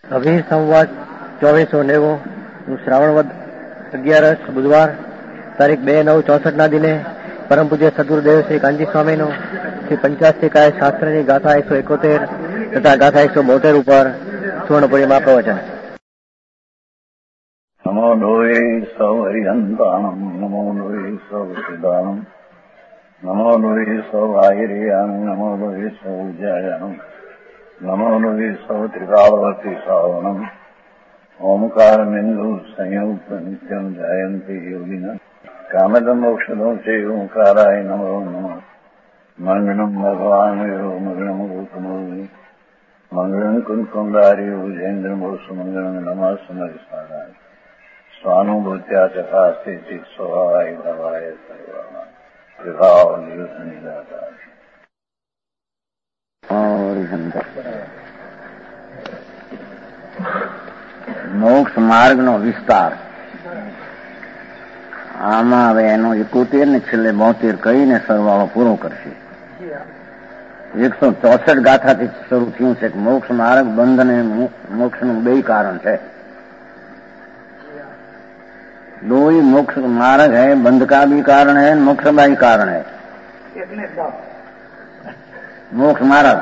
અભી સંવાદ 2490 શ્રાવણ વદ 11 બુધવાર તારીખ 2/9/64 દિને પરમ પૂજ્ય સદગુરુદેવ શ્રી કાંજી સ્વામીનું શ્રી પંચાસ્તિકાય શાસ્ત્રની ગાથા 171 તથા ગાથા 172 ઉપર સુવર્ણપુરીમાં પ્રવચન. નમો લોહે સૌ હરિહંતાણમ નમો લોહે સૌ સિદ્ધાણમ નમો લોહે સૌ આહિર્યામ નમો લોહે સૌ જયામ નમો લોહે સૌ ત્રિકાળવતી સાવનમ ઓમકાર બિંદુ સંયુક્ત નિત્યમ જયંતિ યોગિના કામદમ મોક્ષદો છે ઓંકારાય નમો નમઃ. મંગળમ ભગવાન મંગળમ ગૌતમોની મંગળમ કુંકુંદારી ઉજેન્દ્ર મોક્ષ મંગળમ નમઃ સમરિસ્વાદાય સ્વાનુભૂત્યા ચકાસ્તે ચિત સ્વભાવાય ભવાય સર્વમાં વિભાવ નિયુદ્ધ નિરાકાર. મોક્ષ માર્ગનો વિસ્તાર આમાં હવે એનો 71 ને છેલ્લે 72 કહીને સરવાળો પૂરો કરશે. 164 ગાથાથી શરૂ થયું છે કે મોક્ષ માર્ગ બંધ અને મોક્ષનું બે કારણ છે. दो ही मोक्ष मार्ग है, बंध का भी कारण है, मोक्ष का भी कारण है. मोक्ष मार्ग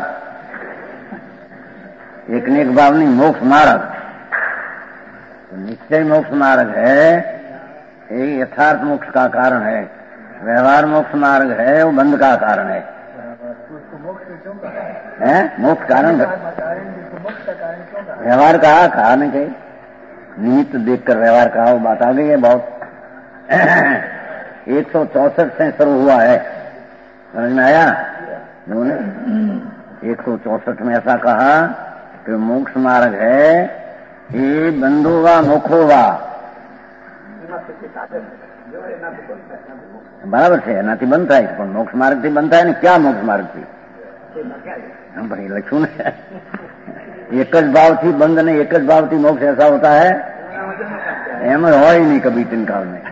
एक नेक भाव नहीं, मोक्ष मार्ग निश्चय मोक्ष मार्ग है, ये यथार्थ मोक्ष का कारण है. व्यवहार मोक्ष मार्ग है, वो बंध का कारण है. मोक्ष कारण व्यवहार कहा नहीं कही निमित्त देखकर व्यवहार कहा, वो बात आ गई है बहुत. 164 से शुरू हुआ है, समझ में आया? 164 में ऐसा कहा कि मोक्ष मार्ग है ये बंधुवा मोखोवा. बराबर है, एनाથી બંધ થાય પણ મોક્ષ માર્ગથી બંધ થાય ને. ક્યાં મોક્ષ માર્ગથી? ભાઈ લખ્યું ને, एक ज भाव थी बंध ने एक ज भाव थी मोक्ष ऐसा होता है? एम हो ही नहीं कभी तीन काल में.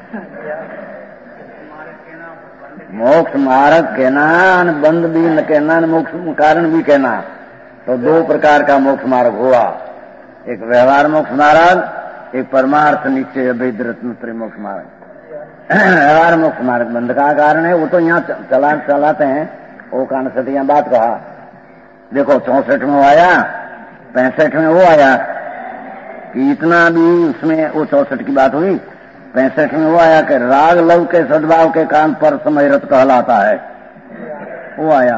मोक्ष मार्ग कहना बंध भी न कहना, मोक्ष कारण भी कहना, तो दो प्रकार का मोक्ष मार्ग हुआ. एक व्यवहार मोक्ष मार्ग, एक परमार्थ निश्चय अभेद रत्न मोक्ष मार्ग. व्यवहार मोक्ष मार्ग बंध का कारण है, वो तो यहाँ चलाते हैं. वो कारण से यहाँ बात कहा. देखो 64 में आया, 65 में वो आया कि इतना भी उसमें वो 64 की बात हुई. 65 में वो आया कि राग लव के सद्भाव के कारण पर समय रत कहलाता है. वो आया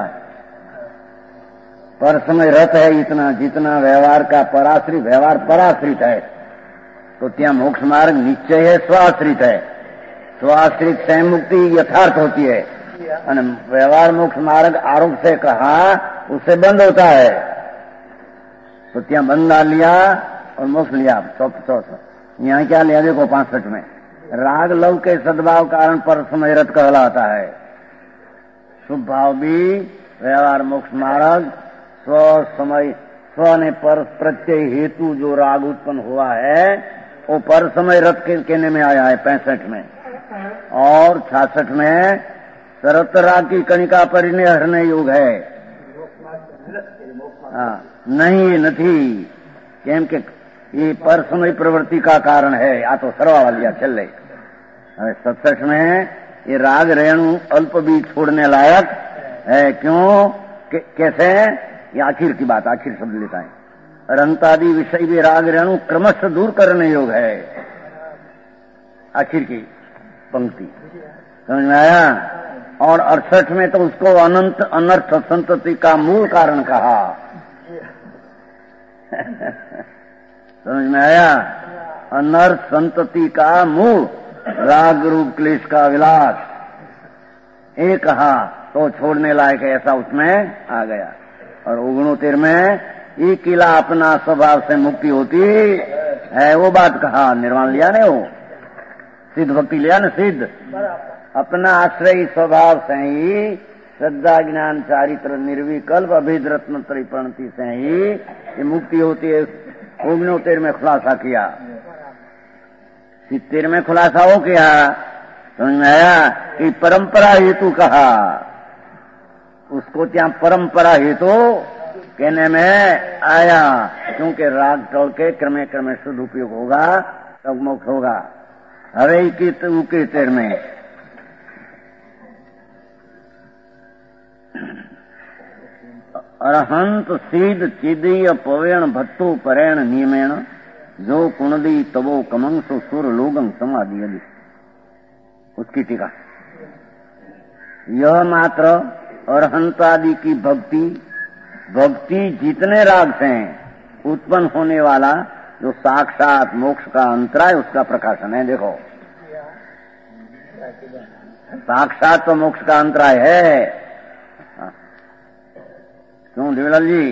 पर समय रत है इतना जितना व्यवहार का पराश्रित, व्यवहार पराश्रित है. तो ત્યાં मोक्ष मार्ग निश्चय है, स्वाश्रित है. स्वाश्रित से मुक्ति यथार्थ होती है और व्यवहार मोक्ष मार्ग आरोप से कहा उससे बंद होता है. तो ત્યાં बंद लिया और मोक्ष लिया. यहाँ क्या लिया? देखो 65 में राग लव के सद्भाव कारण पर समय रत कहलाता है. शुभ भाव भी व्यवहार मोक्ष मार्ग स्व समय स्व ने पर प्रत्यय हेतु जो राग उत्पन्न हुआ है वो पर समय रत के कहने में आया है 65 में. और 66 में सरत राग की कणिका परिणय हरने योग है. हाँ नहीं नहीं, કેમ કે ये पर समय प्रवृत्ति का कारण है. आ तो सरवा लिया चले. 67 में ये राग रेणु अल्प भी छोड़ने लायक है. क्यों? कैसे? ये आखिर की बात, आखिर शब्द लेता है. रंतादि विषय भी राग रेणु क्रमशः दूर करने योग है. आखिर की पंक्ति समझ में आया? और 68 में तो उसको अनंत अनर्थ संतति का मूल कारण कहा. समझ में आया? अनर्थ संतति का मूल राग रूप क्लेश का विलास एक कहा तो छोड़ने लायक ऐसा उसमें आ गया. और 69 में ये किला अपना स्वभाव से मुक्ति होती है, वो बात कहा. निर्वाण लिया ने, वो सिद्ध भक्ति लिया ना. सिद्ध अपना आश्रय स्वभाव से ही श्रद्धा ज्ञान चारित्र निर्विकल्प अभेद रत्न त्रिप्रणति से ही ये मुक्ति होती है. 69 में खुलासा किया. 70 में खुलासा हो किया. समझ में आया कि परंपरा हेतु कहा. उसको ત્યાં परंपरा हेतु कहने में आया, क्योंकि राग टोल के क्रमे क्रमे शुद्ध उपयोग होगा तब मोक्ष होगा। हरे की उके तेर में अरहंत सीध चिदीय पवेण भट्टू परेण नियमेण जो कुणदी तबो कमंसो सुर लोगं समाधि यदि। उसकी टीका, यह मात्र अरहंत आदि की भक्ति जितने राग से उत्पन्न होने वाला जो साक्षात मोक्ष का अंतराय उसका प्रकाशन है। देखो, साक्षात तो मोक्ष का अंतराय है। क्यों देवलाल जी?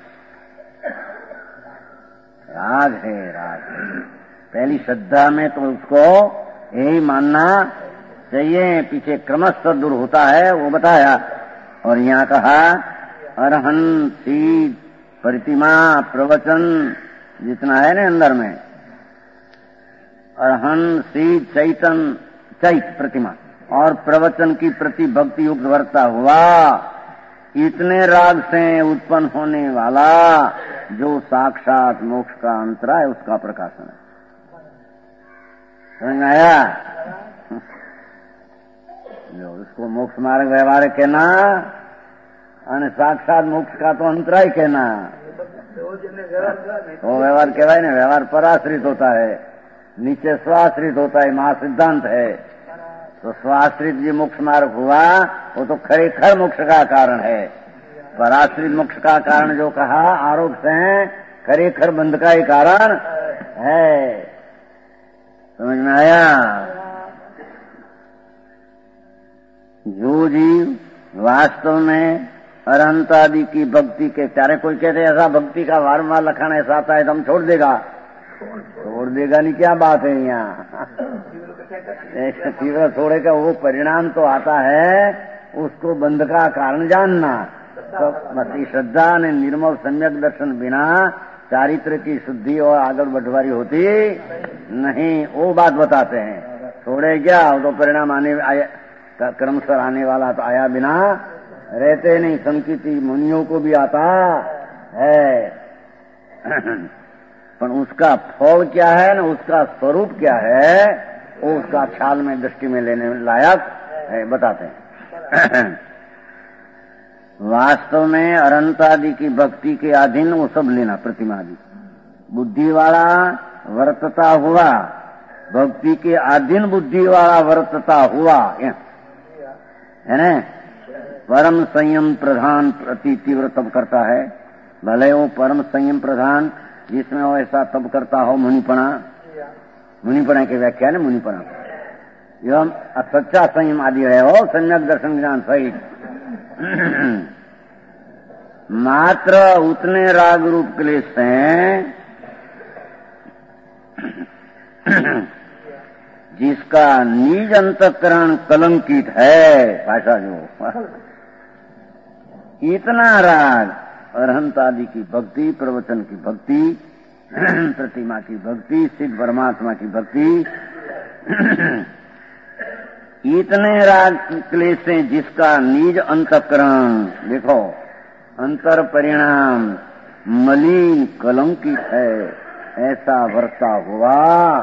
राग है, राग है। पहली श्रद्धा में तो उसको यही मानना चाहिए, पीछे क्रमशः दूर होता है वो बताया। और यहाँ कहा अरहंत सीध प्रतिमा प्रवचन जितना है ना अंदर में, अरहंत सीध चैत प्रतिमा और प्रवचन की प्रति भक्ति युक्त वर्ता हुआ, इतने राग से उत्पन्न होने वाला जो साक्षात मोक्ष का अंतराय उसका प्रकाशन है। समझ आया? इसको मोक्ष मार्ग व्यवहार कहना और साक्षात मोक्ष का तो अंतराय कहना। वो व्यवहार कहवाय ना, व्यवहार पराश्रित होता है, नीचे स्वाश्रित होता है, महासिद्धांत है। तो स्वाश्रित जो मोक्ष मार्ग हुआ वो तो खरेखर मोक्ष का कारण है। पराश्रित मोक्ष का कारण जो कहा आरोप से खरेखर बंध का ही कारण है। समझ में आया? जो जीव वास्तव में अरहंत आदि की भक्ति के चारे, कोई कहते ऐसा भक्ति का वारंवार लखन ऐसा आता है तो हम छोड़ देगा नहीं, क्या बात है यहाँ? तीव्र छोड़े का वो परिणाम तो आता है, उसको बंध का कारण जानना। तो मती श्रद्धा ने निर्मल सम्यक दर्शन बिना चारित्र की शुद्धि और आगे बढ़वारी होती नहीं, वो बात बताते हैं। छोड़े क्या वो तो परिणाम क्रमशः आने वाला तो आया बिना रहते नहीं। संकीर्ति मुनियों को भी आता है, पर उसका फल क्या है ना, उसका स्वरूप क्या है, वो उसका ख्याल में दृष्टि में लेने लायक है, बताते हैं। वास्तव में अरहंत आदि की भक्ति के अधीन वो सब लेना, प्रतिमा आदि बुद्धि वाला वर्तता हुआ, भक्ति के अधीन बुद्धि वाला वर्तता हुआ है ना। परम संयम प्रधान प्रति तीव्र तप करता है, भले वो परम संयम प्रधान जिसमें वो ऐसा तप करता हो मुनिपणा की व्याख्या है मुनिपणा, एवं सच्चा संयम आदि रहे हो, सम्यक दर्शन ज्ञान सहित। मात्र उतने राग रूप क्लेश से जिसका निज अंतःकरण कलंकित है, भाषा जो इतना राग अरहंत आदि की भक्ति, प्रवचन की भक्ति, प्रतिमा की भक्ति, सिद्ध परमात्मा की भक्ति, इतने राग क्लेश से जिसका निज अंतःकरण, देखो अंतर परिणाम मलिन कलंकित है, ऐसा वर्ता हुआ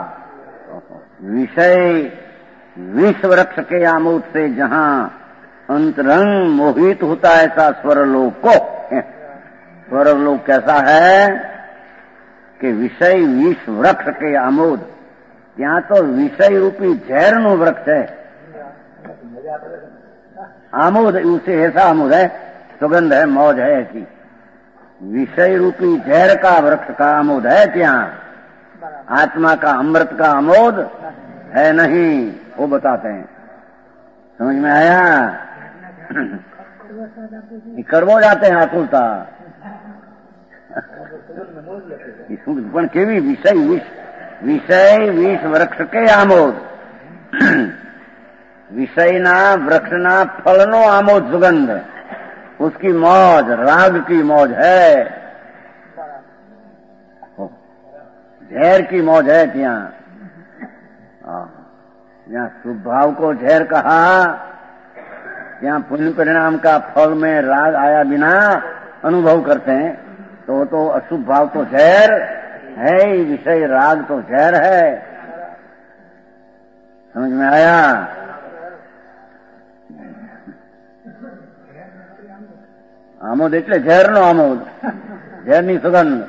विषय विष वृक्ष के आमोद से जहां अंतरंग मोहित होता है, ऐसा स्वरलोक को। स्वरलोक कैसा है कि विषय विष वृक्ष के आमोद, यहाँ तो विषय रूपी जहर नो वृक्ष है, आमोद उसे ऐसा आमोद है, सुगंध है, मौज है ऐसी। विषय रूपी जहर का वृक्ष का आमोद है यहाँ, आत्मा का अमृत का आमोद है नहीं, वो बताते हैं। समझ में आया? कड़वो जाते हैं आकुलता પણ કેવી વિષય વિષ વૃક્ષ કે આમોદ, વિષયના વૃક્ષના ફળનો આમોદ સુગંધ, उसकी मौज राग की मौज है, झेर की मौज है। यहाँ स्वभाव को झेर कहा, यहाँ पुण्य परिणाम का फल में राग आया बिना अनुभव करते हैं तो अशुभ भाव तो जहर है ही, विषय राग तो जहर है। समझ में आया? आमोद એટલે ઝેરનો આમોદ, ઝેરની सुगंध।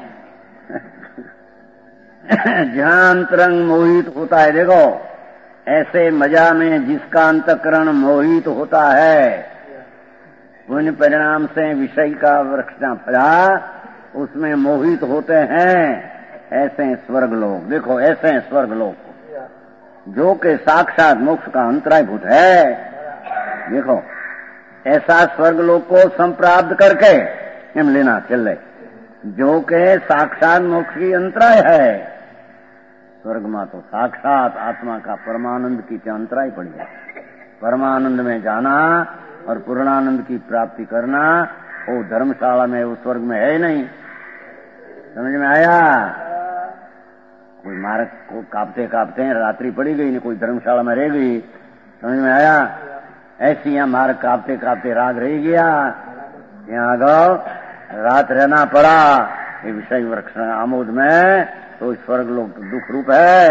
जहां अंतरंग मोहित होता है, देखो ऐसे मजा में जिसका अंतःकरण मोहित होता है, पुण्य परिणाम से विषय का वृक्ष फला उसमें मोहित होते हैं, ऐसे स्वर्ग लोग। देखो ऐसे स्वर्ग लोग जो कि साक्षात मोक्ष का अंतरायभूत है। देखो ऐसा स्वर्ग लोग को संप्राप्त करके हम लेना चले जो कि साक्षात मोक्ष की अंतराय है। स्वर्ग में तो साक्षात आत्मा का परमानंद की अंतराय पड़ी है। परमानंद में जाना और पूर्णानंद की प्राप्ति करना वो धर्मशाला में, वो स्वर्ग में है ही नहीं। समझ में आया? कोई मार्ग को कांपते कांपते रात्रि पड़ी गई, नहीं कोई धर्मशाला में रह गई। समझ में आया? ऐसी यहाँ मार्ग कांपते कांपते राग रह गया, यहाँ गौ रात रहना पड़ा ये विषय वृक्ष आमोद में, तो स्वर्ग लोग तो दुख रूप है,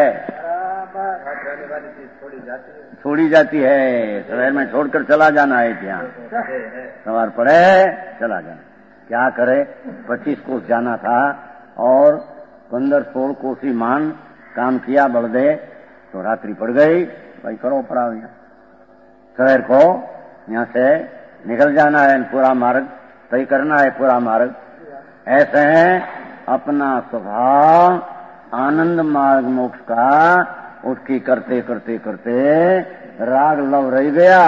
छोड़ी जाती है। शहर में छोड़कर चला जाना है, यहाँ सवार पड़े चला जाना। क्या करे, 25 कोस जाना था और 15-16 कोस ही मान काम किया बलदे, तो रात्रि पड़ गई। भाई करो पड़ा यहाँ शहर को, यहाँ से निकल जाना है, पूरा मार्ग तय करना है, पूरा मार्ग। ऐसे अपना स्वभाव आनंद मार्ग मोक्ष का उसकी करते करते करते राग लव रह गया,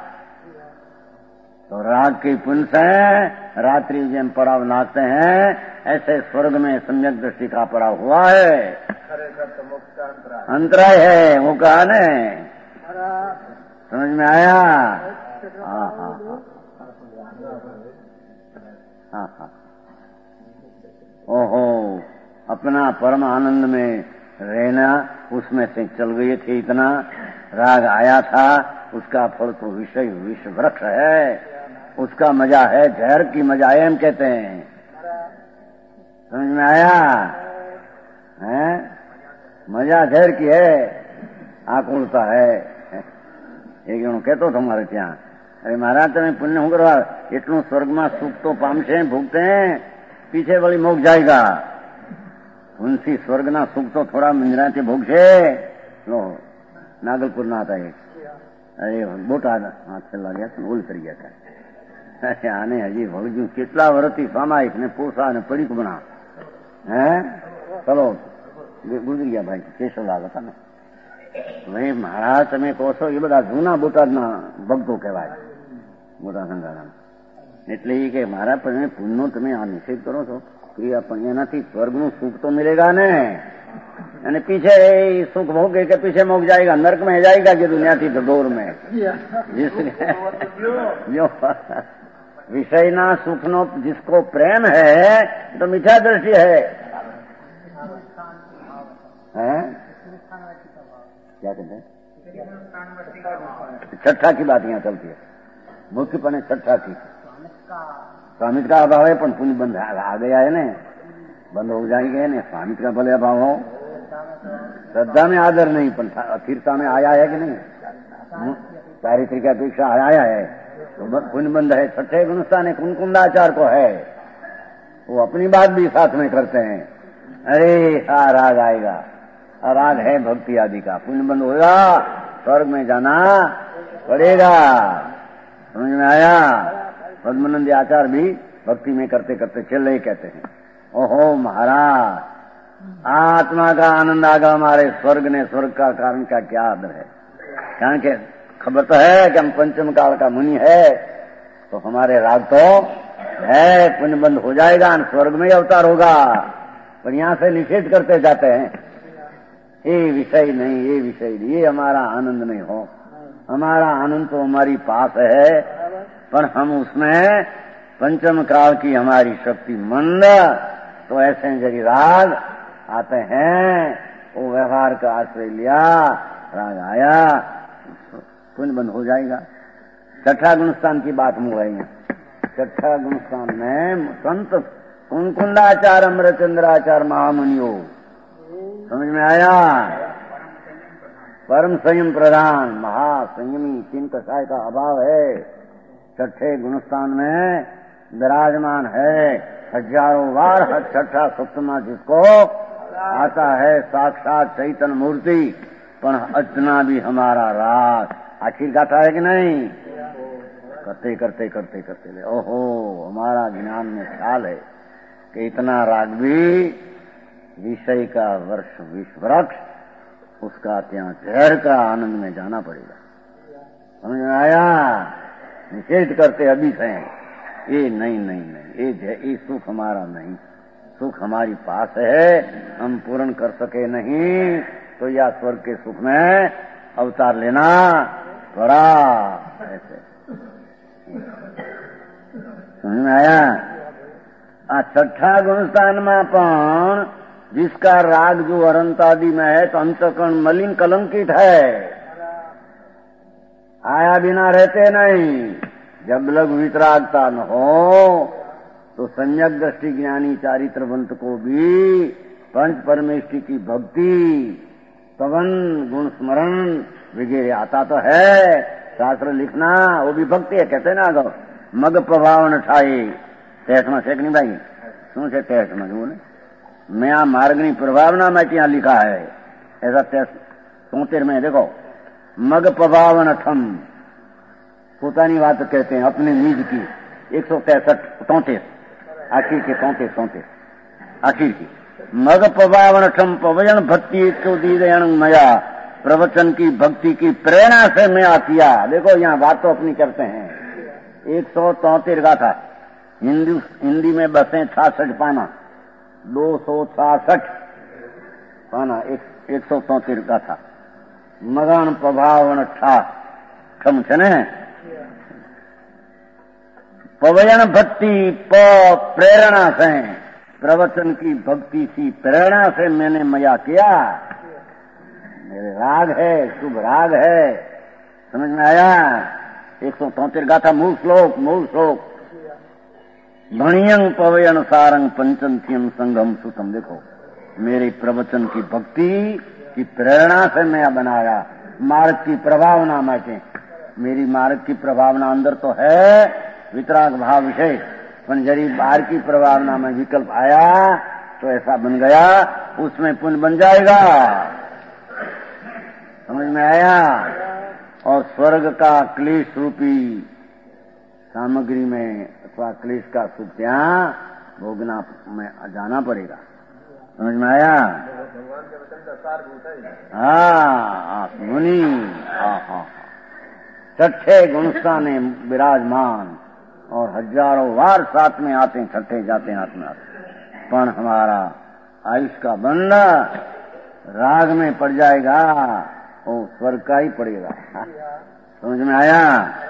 तो राग की पुण्य से रात्रि जैन पड़ाव नाचते हैं, ऐसे स्वर्ग में सम्यक दृष्टि का पड़ाव हुआ है। अंतराय है वो कहा ने, समझ में आया? हाँ हाँ हाँ हाँ। ओहो, अपना परम आनंद में रहना, उसमें से चल गए थे, इतना राग आया था, उसका फल तो विषय विष वृक्ष है, उसका मजा है, जहर की मजा है हम कहते हैं। समझ में आया? हैं? मजा जहर की है, आकुलता है। एक जणो कहेतो તમારે ત્યાં, अरे महाराज તમે पुण्य શું કરવા, એટલું સ્વર્ગમાં સુખ તો પામશે, ભોગતે पीछे वળી मोग जाएगा। उनसी स्वर्गना सुख तो थोड़ा मिंजराથી ભોગશે। લો નાગલપુરના હતા એક, અરે બોટાદ હાથ છેલ્લા ગયા છે, ઓલ કરી ગયા હતા। આને હજી ભોગજ્યું કેટલા વર્ષથી સામાયિક ને પોસા ને પડીક બના હે, ચલો ગુજરી ગયા ભાઈ કેશવલાલ હતા ને। ભાઈ મહારાજ તમે કહો છો એ બધા જૂના બોટાદના ભક્તો કહેવાય, મોટા સંઘાના। એટલે એ કે મારા પણ પુણ્યનો તમે આ નિષેધ કરો છો, ક્રિયા પણ એનાથી સ્વર્ગનું સુખ તો મિલેगा ને, અને પીछे सुख भोगे के पीछे मोग जाएगा, नरक में जाएगा कि दुनिया थी दौर में। जो विषय ना सुख नो जिसको प्रेम है तो मीठा दृष्टि है। क्या कहते हैं? छठा की बात यहाँ चलती है, मुख्य पने छठा की। स्वामित्व का अभाव है, पण पुण्य बंध आ गया है ने, बंद हो जाएंगे ने। स्वामित्व का भले अभाव हो, श्रद्धा में आदर नहीं, पण स्थिरता में आया है कि नहीं, चारित्रिक अपेक्षा आया है तो पुण्य बंध है। छठे गुणस्थान है, कुंकुंदाचार को है, वो अपनी बात भी साथ में करते हैं। अरे हाँ राग आएगा, राग है भक्ति आदि का, पुण्य बंद होगा, स्वर्ग में जाना पड़ेगा। समझ में आया? पद्मानंदी आचार भी भक्ति में करते करते चले कहते हैं, ओहो महाराज आत्मा का आनंद आगा हमारे स्वर्ग ने, स्वर्ग का कारण का क्या आदर है। कारण के खबर तो है कि हम पंचम काल का मुनि है, तो हमारे राग तो है, पुण्य बंद हो जाएगा, स्वर्ग में ही अवतार होगा, पर यहाँ से निषेध करते जाते हैं, ये विषय नहीं, ये विषय नहीं, ये हमारा आनंद नहीं हो। हमारा आनंद तो हमारी पास है, पर हम उसमें पंचम काल की हमारी शक्ति मंद, तो ऐसे जरी राग आते हैं, वो व्यवहार का आश्रय लिया, राग आया, पुण्य बंद हो जाएगा। छठा गुणस्थान की बात मुँह है यहाँ। छठा गुणस्थान में संत कुंकुंडाचार्य अमृतचंद्राचार्य महामुनियों, समझ में आया? परम संयम प्रधान महासंयमी, तीन कसाय का अभाव है, छठे गुणस्थान में विराजमान है। हजारों बार छठा सप्तमा जिसको आता है साक्षात चैतन्य मूर्ति, पर अचना भी हमारा राग आखिर गाता है कि नहीं? करते करते करते करते ओहो, हमारा ज्ञान में ख्याल है कि इतना राग भी विषय का वर्ष विश्ववृक्ष, उसका ત્યાં जहर का आनंद में जाना पड़ेगा। समझ में आया? निषेध करते अभी से ये नहीं नहीं नहीं, ये सुख हमारा नहीं, सुख हमारी पास है, हम पूर्ण कर सके नहीं तो या स्वर्ग के सुख में अवतार लेना पड़ा। ऐसे समझ में आया? छठा गुणस्थान में पण जिसका राग जो अनंत आदि में है तो अंतःकरण मलिन कलंकित है, आया बिना रहते नहीं। जब लग वितरागता न हो तो सम्यक दृष्टि ज्ञानी चारित्रवंत को भी पंच परमेष्टि की भक्ति, पवन गुण स्मरण वगैरह आता तो है। शास्त्र लिखना वो भी भक्ति है, कहते ना अगर मग प्रभाव न ठाए टेस्ट में शेख नहीं भाई शू है टेस्ट में जो मैं आ मार्गनी प्रभावना में क्या लिखा है ऐसा टेस्ट 73 में देखो, मग प्रभाव न थम पोतानी बात कहते हैं अपने निज की 163 आखिर के 33 आखिर की मग प्रभावन ठम पवयन भक्ति को दीदयन मया प्रवचन की भक्ति की प्रेरणा से मैं आतिया। देखो यहाँ बात तो अपनी करते हैं। 173 गाथा हिंदी में बसे 66 पाना 266 पाना 173 गाथा मगन प्रभावन ठा ठम छे ने पवयन भक्ति प्रेरणा से प्रवचन की भक्ति सी प्रेरणा से मैंने मया किया। मेरे राग है, शुभ राग है, समझ में आया? 173 गाथा मूल श्लोक भणियंग पवयन सारंग पंचंत्यम संगम सुतम। देखो मेरे प्रवचन की भक्ति की प्रेरणा से मैं बनाया। मार्ग की प्रभावना में मेरी मार्ग की प्रभावना अंदर तो है वितराग भाव विषय, पर जरी बाहर की प्रभावना में विकल्प आया तो ऐसा बन गया, उसमें पुण्य बन जाएगा। समझ में आया? और स्वर्ग का क्लेश रूपी सामग्री में अथवा क्लेश का सुख ત્યાં भोगना में जाना पड़ेगा। समझ में आया? हाँ मुनि हाँ छठे गुणस्थान विराजमान और हजारों बार साथ में आते छठे जाते हाथ में आते, पण हमारा आयुष का बंदा राग में पड़ जाएगा और स्वर्ग का ही पड़ेगा। समझ में आया?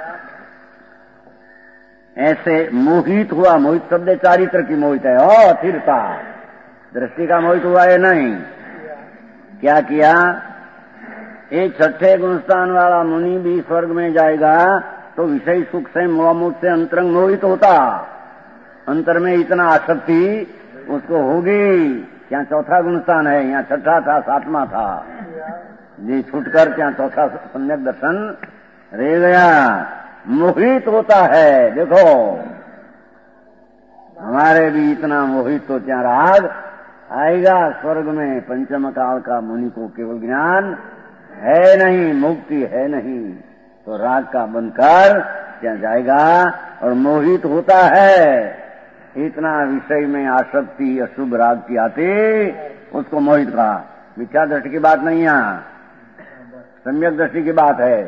ऐसे मोहित हुआ, मोहित शब्द चारित्र की मोहित है, अथिरता दृष्टि का मोहित हुआ है नहीं। क्या किया? एक छठे गुणस्थान वाला मुनि भी स्वर्ग में जाएगा तो विषय सुख से मोहमूत से अंतरंग मोहित होता, अंतर में इतना आसक्ति उसको होगी। यहाँ चौथा गुणस्थान है, यहाँ छठा था, सातवां था, ये छूटकर यहाँ चौथा सम्यक दर्शन रह गया, मोहित होता है। देखो हमारे भी इतना मोहित तो क्या राग आएगा स्वर्ग में। पंचम काल का मुनि को केवल ज्ञान है नहीं, मुक्ति है नहीं, तो राग का बनकर क्या जाएगा और मोहित होता है। इतना विषय में आसक्ति अशुभ राग की आती, उसको मोहित कहा। मिथ्या दृष्टि की बात नहीं है, सम्यक दृष्टि की बात है।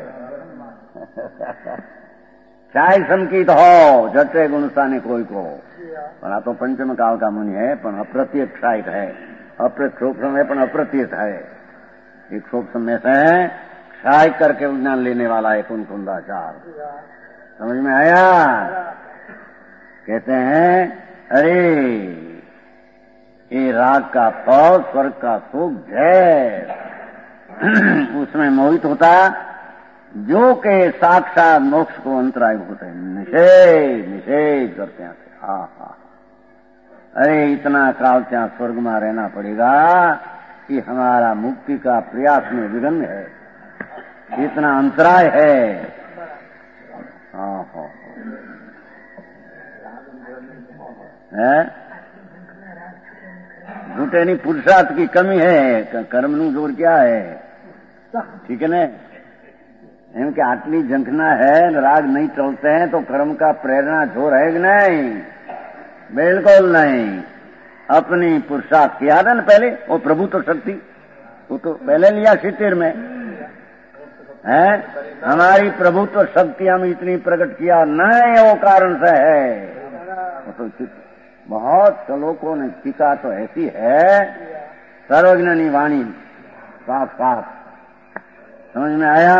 चाहे संकित हो छठे गुणस्थानी कोई को, पर तो पंचम काल का मुनि है, पर अप्रत्यक्ष क्षायिक है, अप्रत्यक्ष है, पर अप्रत्यक्ष है। एक सूक्ष्म में से क्षाय करके विज्ञान लेने वाला है कुंकुंडाचार। समझ में आया? कहते हैं अरे ये राग का फल स्वर्ग का सुख है, उसमें मोहित होता जो के साक्षात मोक्ष को अंतराय होते हैं, निषेध करते हैं। हाँ, अरे इतना काल ત્યાં स्वर्ग में रहना पड़ेगा कि हमारा मुक्ति का प्रयास में विघ्न है, इतना अंतराय है। हाँ, घुटेनी पुरुषार्थ की कमी है, कर्म નું જોર क्या है, ठीक है ना? एम के आटली झंखना है, राग नहीं चलते हैं तो कर्म का प्रेरणा जोर है कि नहीं? बिल्कुल नहीं। अपनी पुरुषार्थ किया था ना पहले, वो प्रभुत्व शक्ति वो तो पहले लिया 70 में है। हमारी प्रभुत्व शक्ति हम इतनी प्रकट किया नहीं, वो कारण से है। तो बहुत श्लोकों ने टीका तो ऐसी है, सर्वज्ञनी वाणी साफ साफ समझ में आया।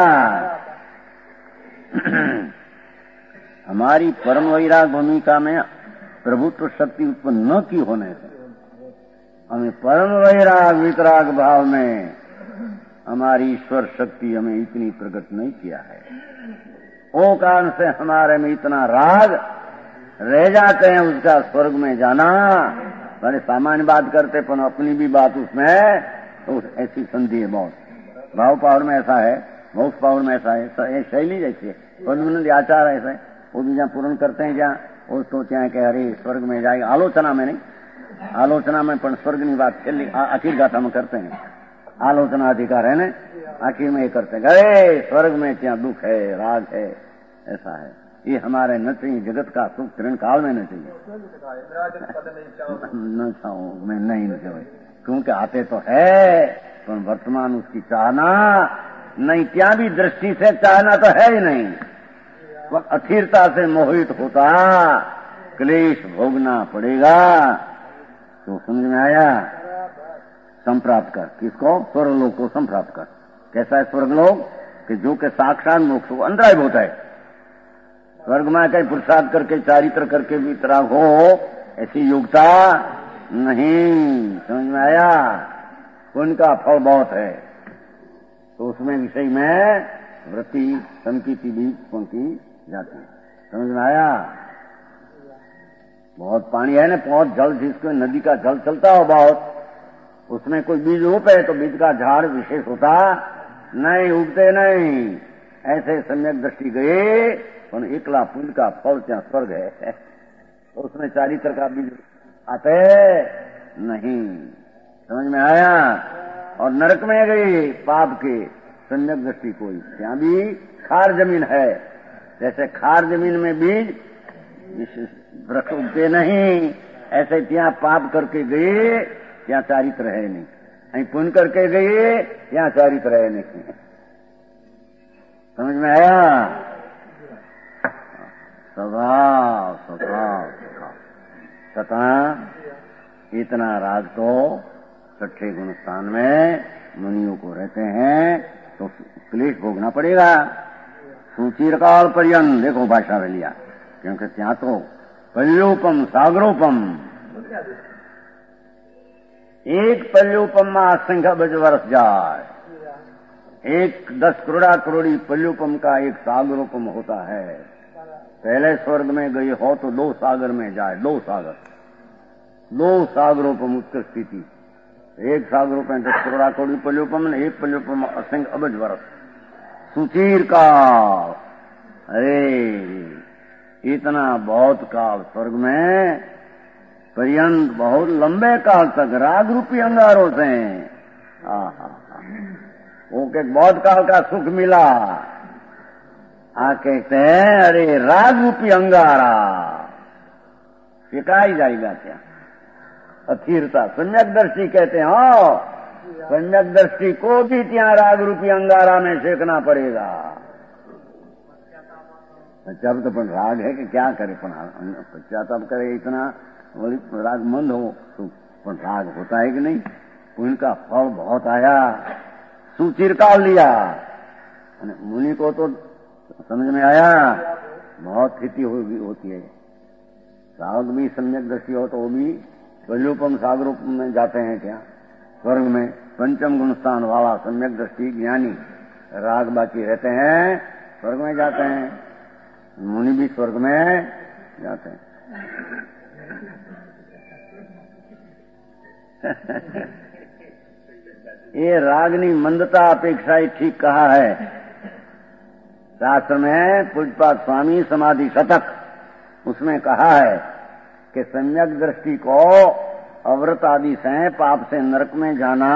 हमारी परम वैराग भूमिका में प्रभुत्व शक्ति उत्पन्न न की होने से हमें परम वैराग वितराग भाव में हमारी ईश्वर शक्ति हमें इतनी प्रकट नहीं किया है। वो कारण से हमारे में इतना राग रह जाते हैं, उसका स्वर्ग में जाना बड़े सामान्य बात करते, पर अपनी भी बात उसमें तो ऐसी संधि है बहुत। भाव पावर में ऐसा है, मोक्ष पावर में ऐसा है, शैली जैसी है, पद्मनंद आचार ऐसा है, वो भी जहाँ पूर्ण करते हैं जहाँ वो तो क्या कह अरे स्वर्ग में जाएगा। आलोचना में नहीं, आलोचना में पण स्वर्ग की बात चली आखिर गाथा में करते हैं, आलोचना अधिकार है ना, आखिर में ये करते हैं अरे स्वर्ग में क्या दुख है, राग है, ऐसा है। ये हमारे न चाहिए, जगत का सुख तरण काल में न चाहिए, न चाहूं मैं नहीं न चाहूँ, क्योंकि आते तो है पर वर्तमान उसकी चाहना नहीं, क्या भी दृष्टि से चाहना तो है ही नहीं। वह अथिरता से मोहित होता क्लेश भोगना पड़ेगा। तो समझ में आया? संप्राप्त कर किसको? स्वर्गलोक को संप्राप्त कर। कैसा है स्वर्गलोक? कि जो के साक्षात मोक्ष को अंतराय होता है। स्वर्ग में कहीं पुरुषार्थ करके चारित्र करके भी तरह हो ऐसी योग्यता नहीं। समझ में आया? उनका फल बहुत है, तो उसमें विषय में वृत्ति संकीति भी पंक्ति जाती है। समझ में आया? बहुत पानी है ना, बहुत जल, जिसको नदी का जल चलता हो बहुत, उसमें कोई बीज उगे तो बीज का झाड़ विशेष होता नहीं, उगते नहीं। ऐसे सम्यक दृष्टि गए और एकला पुण्य का फल क्या स्वर्ग है, तो उसमें चारित्र का बीज आते नहीं। समझ में आया? और नरक में गई पाप के सम्यक दृष्टि कोई, ત્યાં भी खार जमीन है, जैसे खार जमीन में बीज वृक्ष उगते नहीं, ऐसे ત્યાં पाप करके गए ત્યાં चारित्र है नहीं, અહીં पुण्य करके गए ત્યાં चारित्र है नहीं। समझ में आया? स्वभाव स्वभाव तथा इतना राग तो छठे गुण स्थान में मुनियों को रहते हैं, तो क्लेश भोगना पड़ेगा। सुचिरकाल पर्यंत देखो भाषा में लिया, क्योंकि ત્યાં तो पल्योपम सागरोपम, एक पल्योपम में असंख्य अबज वर्ष जाए, एक 10 करोड़ा करोड़ी पल्योपम का एक सागरोपम होता है। पहले स्वर्ग में गए हो तो 2 सागर में जाए, 2 सागर, 2 सागरोपम उत्कृष्ट स्थिति, एक सागरोपम 10 करोड़ा करोड़ी पल्योपम, एक पल्योपम असंख्य अबज वर्ष। सुचीर काल, अरे इतना बहुत काल स्वर्ग में पर्यंत, बहुत लंबे काल तक राग रूपी अंगारों से वो के बहुत काल का सुख मिला। कहते हैं अरे राग रूपी अंगारा सिखाई जाएगा क्या? अथिरता सम्यक दृष्टि कहते हैं। हाँ, सम्यक दृष्टि को भी ત્યાં राग रूपी अंगारा में सेकना पड़ेगा। जब तो पण राग है कि क्या करे, पण पश्चाताप करे, इतना राग मंद हो तो पण राग होता है कि नहीं? उनका फल बहुत आया, सुचिरकाल लिया। मुनि को तो समझ में आया, बहुत स्थिति होती है। राग भी सम्यक दृष्टि हो तो वो भी पल्योपम सागरोपम में जाते हैं क्या? स्वर्ग में पंचम गुण स्थान वाला सम्यक दृष्टि ज्ञानी राग बाकी रहते हैं, स्वर्ग में जाते हैं, मुनि भी स्वर्ग में जाते हैं। ये रागनी मंदता अपेक्षा ही ठीक कहा है शास्त्र में। पूज्यपाद स्वामी समाधि शतक उसमें कहा है कि सम्यक दृष्टि को अव्रत आदि से पाप से नरक में जाना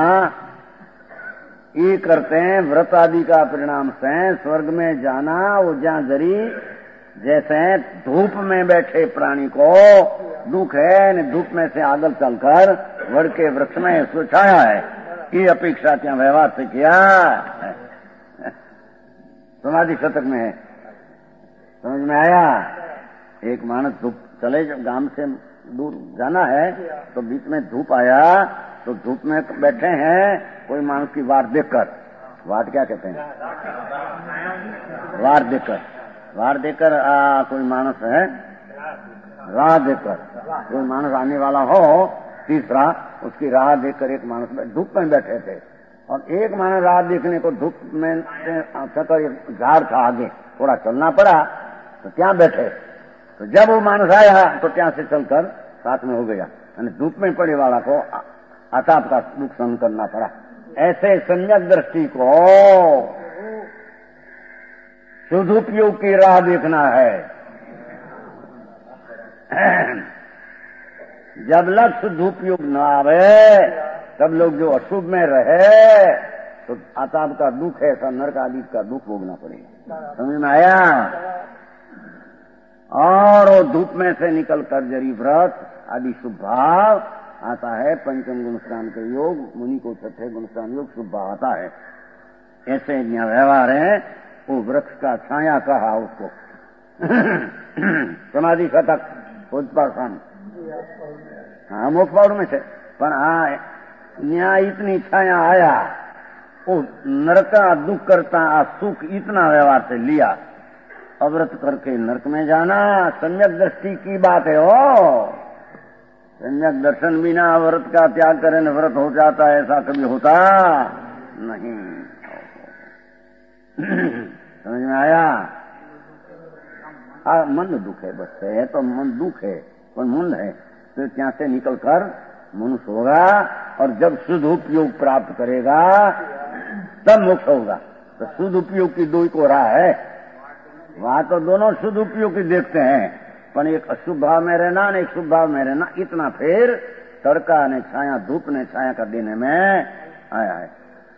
ये करते हैं, व्रत आदि का परिणाम से स्वर्ग में जाना। वो जहां जरी जैसे धूप में बैठे प्राणी को दुख है, धूप में से आगल चलकर वड़ के वृक्ष में सुछाया है, ये अपेक्षा क्या व्यवहार से किया है। समाधि शतक में है, समझ में आया। एक मानस धूप चले, जब गांव से दूर जाना है तो बीच में धूप आया तो धूप में बैठे हैं, कोई मानस की वाट देखकर, वाट क्या कहते हैं, वाट देखकर कोई मानस है, राह देखकर कोई मानस आने वाला हो तीसरा, उसकी राह देखकर एक मानस धूप में बैठे थे। और एक मानस राह देखने को धूप में झाड़ था, आगे थोड़ा चलना पड़ा तो क्या बैठे। तो जब वो मानस आया तो क्या से चलकर साथ में हो गया, यानी धूप में पड़े वाला को अताप का दुख सहन करना पड़ा। ऐसे सम्यक दृष्टि को सदुपयोग की राह देखना है। जब लक्ष्य दुपयोग न आवे तब लोग जो अशुभ में रहे तो अताप का दुख है, ऐसा नरक आदि का दुख भोगना पड़ेगा। समझ में आया। और वो धूप में से निकल कर जरी व्रत आदि शुभ भाव आता है। पंचम गुण स्नान के योग, मुनि को छठे गुण स्नान योग शुभ भाव आता है। ऐसे व्यवहार है। वो वृक्ष का छाया कहा उसको समाधि शतक पूज्यपाद। हाँ मोक्ष पाउड में से पर यहाँ इतनी छाया आया, वो नरक का दुख करता सुख इतना व्यवहार से लिया। अव्रत करके नरक में जाना सम्यक दृष्टि की बात है। हो सम्यक दर्शन बिना व्रत का त्याग करें व्रत हो जाता है, ऐसा कभी होता नहीं। समझ में आया। मन दुख है, बस है तो मन दुख है, पर मन है तो ત્યાં से निकलकर मनुष्य होगा। और जब शुद्ध उपयोग प्राप्त करेगा तब मोक्ष होगा। तो शुद्ध उपयोग की दो को राह है, वहां तो दोनों शुद्ध उपयोग की देखते हैं, पर एक अशुभ भाव में रहना न एक शुभ भाव में रहना, इतना फिर तड़का ने छाया धूप ने छाया कर देने में आया है।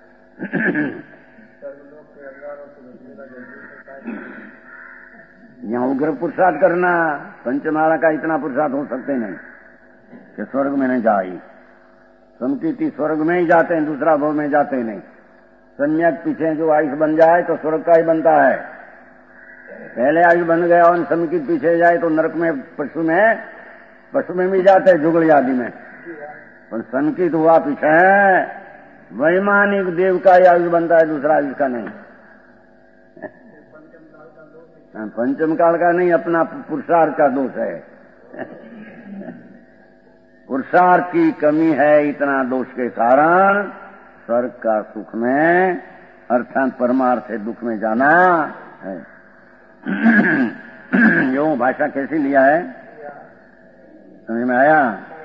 यहाँ उग्र पुरुषार्थ करना, पंचमाला का इतना पुरुषार्थ हो सकते नहीं कि स्वर्ग में नहीं जाए। संकीर्ति स्वर्ग में ही जाते हैं, दूसरा भव में जाते नहीं। सम्यक पीछे जो आयुष बन जाए तो स्वर्ग का ही बनता है। पहले आयु बन गया और समिति पीछे जाए तो नरक में पशु में भी जाते हैं, जुगली आदि में। पर संकित हुआ पीछे वैमानिक देव का ही आयु बनता है, दूसरा आयु का नहीं। पंचम काल का नहीं, अपना पुरुषार्थ का दोष है। पुरुषार्थ की कमी है, इतना दोष के कारण स्वर्ग का सुख में अर्थात परमार्थ है दुख में जाना है। यो भाषा कैसी लिया है, समझ में आया।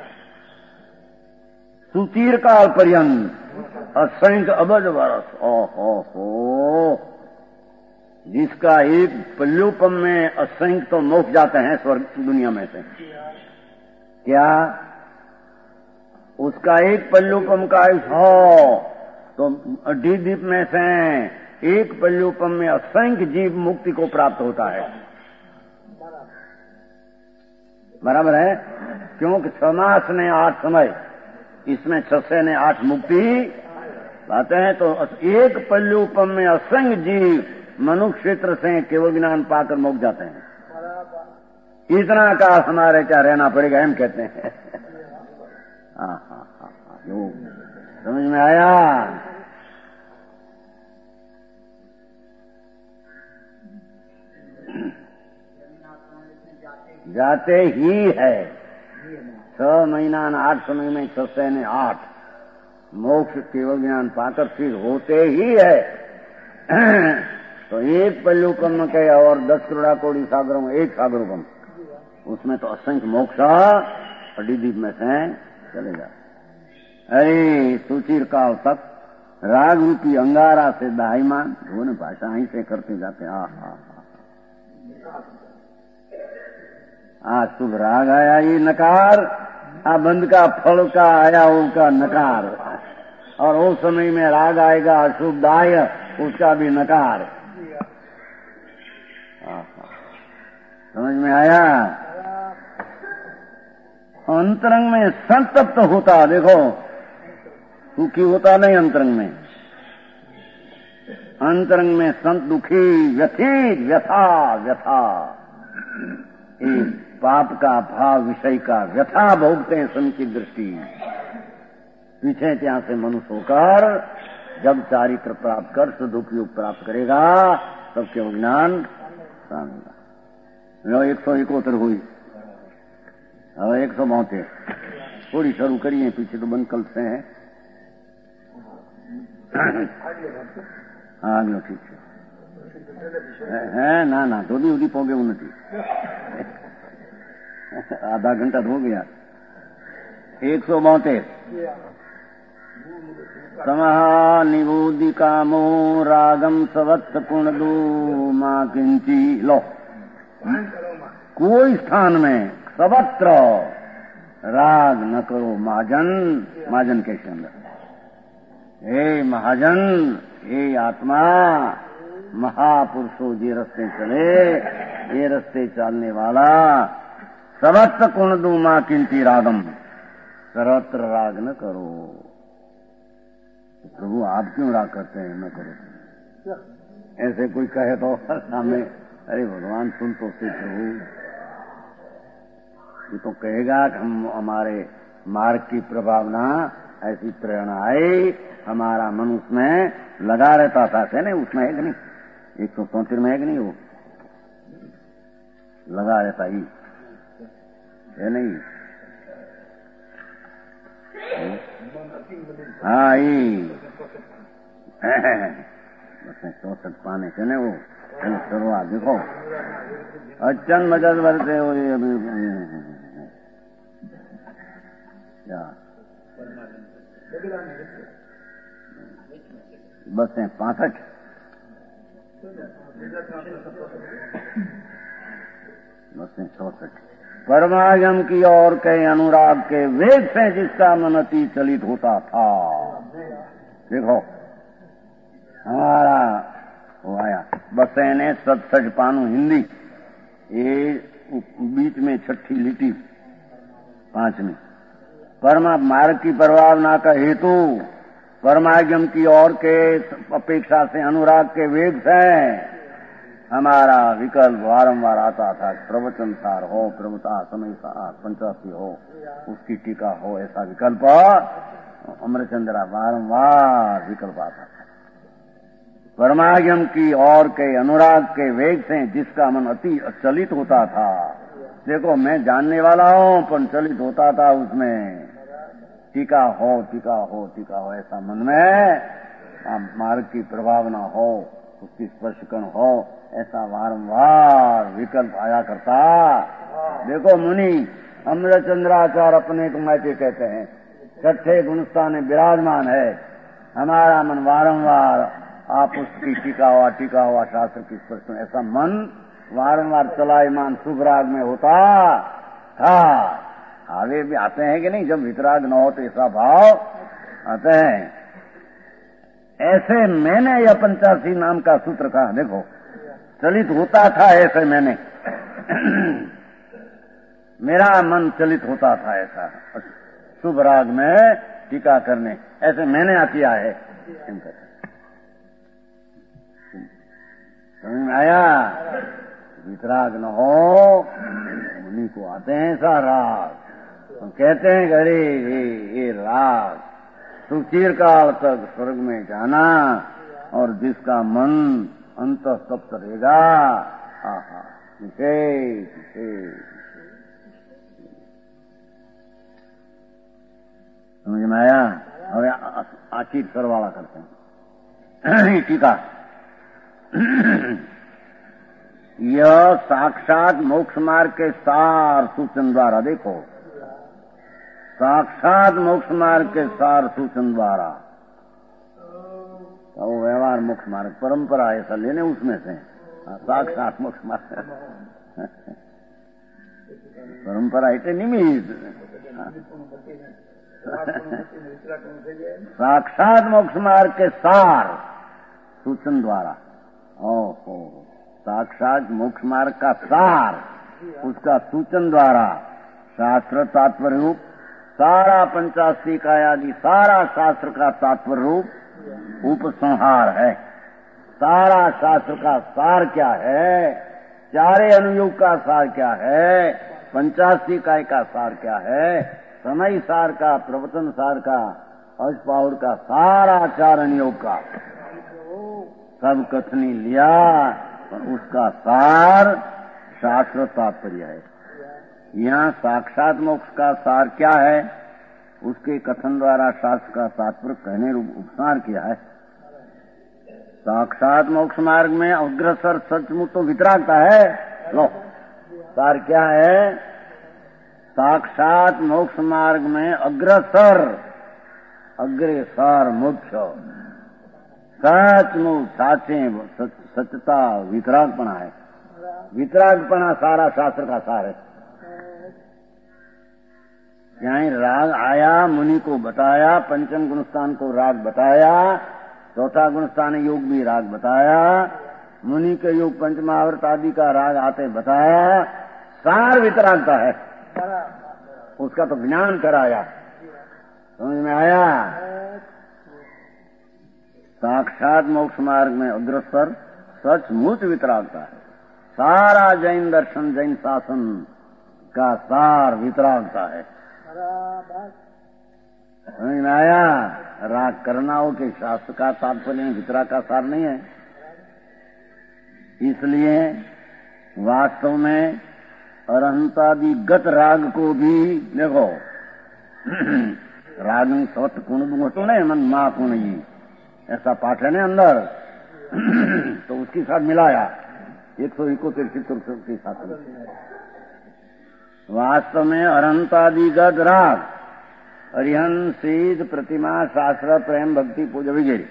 सुतीर काल पर्यंत असंख्य अबज वर्ष, ओहो, जिसका एक पल्लूपम में असंख्य तो मोक्ष जाते हैं स्वर्ग दुनिया में से। क्या उसका एक पल्लूपम का आयुष हो तो द्वीप में से एक पल्लूपम में असंख्य जीव मुक्ति को प्राप्त होता है। बराबर है, क्योंकि 6 मास ने 8 समय, इसमें 6 ने 8 मुक्ति पाते हैं। तो एक पल्लूपम में असंख्य जीव मनुष्य क्षेत्र से केवल ज्ञान पाकर मुक्त जाते हैं। इतना काल हमारे क्या रहना पड़ेगा, हम कहते हैं। हाँ, समझ में आया। जाते ही है 6 महीना 8 समय में 6 ने 8 मोक्ष केवल ज्ञान पाकर फिर होते ही है। तो एक पल्लुकम के और 10 करोड़ा कोड़ी सागरों में एक सागरोकम, उसमें तो असंख्य मोक्ष अडिदीप में से चलेगा। अरे सुचिर काल तक राग रूपी अंगारा से दाईमान वो न भाषा ही से करते जाते। आज शुभ राग आया ये नकार, आ बंद का फल का आया उसका नकार, और उस समय में राग आएगा अशुभदाय उसका भी नकार। समझ में आया? अंतरंग में संतप्त होता, देखो सुखी होता नहीं अंतरंग में, अंतरंग में संत दुखी व्यथित व्यथा व्यथा, पाप का भाव विषय का व्यथा भोगते हैं संत की दृष्टि। पीछे ત્યાં से मनुष्य होकर जब चारित्र प्राप्त कर शुद्ध उपयोग प्राप्त करेगा तब केवल ज्ञान सामने। 171 हुई, अब 172 थोड़ी शुरू करिए, पीछे तो बंद कल से है। हाँ गयो ठीक है ना ना तो भी पोगे उन्नति आधा घंटा हो गया। 172 तमः निबोधि कामो रागम सवत्स पुणदू मां किंची। लो कोई स्थान में सर्वत्र राग न करो महाजन। महाजन कैसे अंदर? हे महाजन, हे आत्मा, महापुरुषों ये रस्ते चले, ये रस्ते चलने वाला सर्वत्र कुणदू मां किंची रागम, सर्वत्र राग न करो। प्रभु आप क्यों राग करते हैं? न करो। ऐसे कोई कहे तो सामने, अरे भगवान सुन तो से प्रभु, ये तो कहेगा कि हम हमारे मार्ग की प्रभावना ऐसी प्रेरणा आई, हमारा मन उसमें लगा रहता था। से नहीं उसमें है कि नहीं? 173 में है कि नहीं? वो लगा रहता ही है नहीं? हाँ ही 64 पाने से नहीं वो शुरुआत देखो अच्चन मजद भरते हो ये अभी बस 65 बस 64 परमागम की ओर के अनुराग के वेग से जिसका मन अति चलित होता था। देखो हमारा वो आया बसैने 67 पानु हिंदी, ये बीच में छठी लिटी 5वीं। परमा मार्ग की प्रभावना का हेतु परमागम की ओर के अपेक्षा से अनुराग के वेग से हमारा विकल्प वारंवार आता था। प्रवचन सार हो, प्रभुता समय सार, पंचासी हो, उसकी टीका हो, ऐसा विकल्प अमरचंद्रा वारंवार विकल्प आता था। परमागम की ओर के अनुराग के वेग से जिसका मन अति चलित होता था। देखो मैं जानने वाला हूं पर चलित होता था उसमें। टीका हो, टीका हो, टीका हो, ऐसा मन में मार्ग की प्रभावना हो, उसकी स्पर्शकण हो, ऐसा वारंवार विकल्प आया करता। देखो मुनि अमरचंद्राचार्य अपने को मैते कहते हैं, छठे गुणस्थान में विराजमान है। हमारा मन वारंवार आप उसकी टीका हुआ शास्त्र की स्पर्शकण, ऐसा मन वारंवार चलायमान शुभ राग में होता था। आगे भी आते हैं कि नहीं? जब वितराग न हो तो ऐसा भाव आते हैं। ऐसे मैंने यह 85 नाम का सूत्र कहा। देखो चलित होता था ऐसे मैंने मेरा मन चलित होता था ऐसा शुभ राग में टीका करने, ऐसे मैंने किया है। समझ में आया? वितराग न हो मुनि को आते हैं ऐसा राग, तो कहते हैं अरे ये राग तू चिरकाल तक स्वर्ग में जाना और जिसका मन अंत तप्त रहेगा। आहा समझ में आया? और आखिर सरवाला करते हैं टीका यह साक्षात मोक्ष मार्ग के सार सूचन द्वारा, देखो, साक्षात मोक्ष मार्ग के सार सूचन द्वारा, तो वो व्यवहार मोक्ष मार्ग परंपरा ऐसा लेने उसमें से साक्षात मोक्ष मार्ग परंपरा इतने निमित्त साक्षात मोक्ष मार्ग के सार सूचन द्वारा। ओहो, साक्षात मोक्ष मार्ग का सार, उसका सूचन द्वारा शास्त्र तात्पर्य रूप सारा पंचास्तिकाय आदि सारा शास्त्र का तात्पर्य रूप उपसंहार है। सारा शास्त्र का सार क्या है, चारे अनुयोग का सार क्या है, पंचास्तिकाय का सार क्या है, समय सार का, प्रवचन सार का, अष्टपाहुर का, सारा चार अनुयोग का सब कथनी लिया, उसका सार शास्त्र तात्पर्य है। यहाँ साक्षात मोक्ष का सार क्या है, उसके कथन द्वारा शास्त्र का तात्पर्य कहने रूप उपसार किया है। साक्षात मोक्ष मार्ग में अग्रसर सचमुच तो वितरागता है। लो, सार क्या है, साक्षात मोक्ष मार्ग में अग्रसर, अग्रेसर मुख्य सचमुच साचे सचता वितरागपना है। वितरागपना सारा शास्त्र का सार है। यहाँ राग आया, मुनि को बताया, पंचम गुणस्थान को राग बताया, चौथा गुणस्थान योग भी राग बताया, मुनि के योग पंचमावर्त आदि का राग आते बताया, सार वितरागता है। उसका तो ज्ञान कराया, समझ में आया। साक्षात मोक्ष मार्ग में अग्रसर सचमुच वितरागता है। सारा जैन दर्शन, जैन शासन का सार वितरागता है। समझ में आया। राग करना हो कि शास्त्र का तात्पर्य वितराग का सार नहीं है। इसलिए वास्तव में अरहंतादिगत राग को भी देखो, राग में सवत कुण दूंगा तो नहीं, मन माँ कुण ही ऐसा पाठ है ना अंदर, तो उसके साथ मिलाया 171 चित्तों के साथ। वास्तव में अरहंतादिगत राग, अरिहंत, सिद्ध, प्रतिमा, शास्त्र, प्रेम, भक्ति, पूजा वगैरह,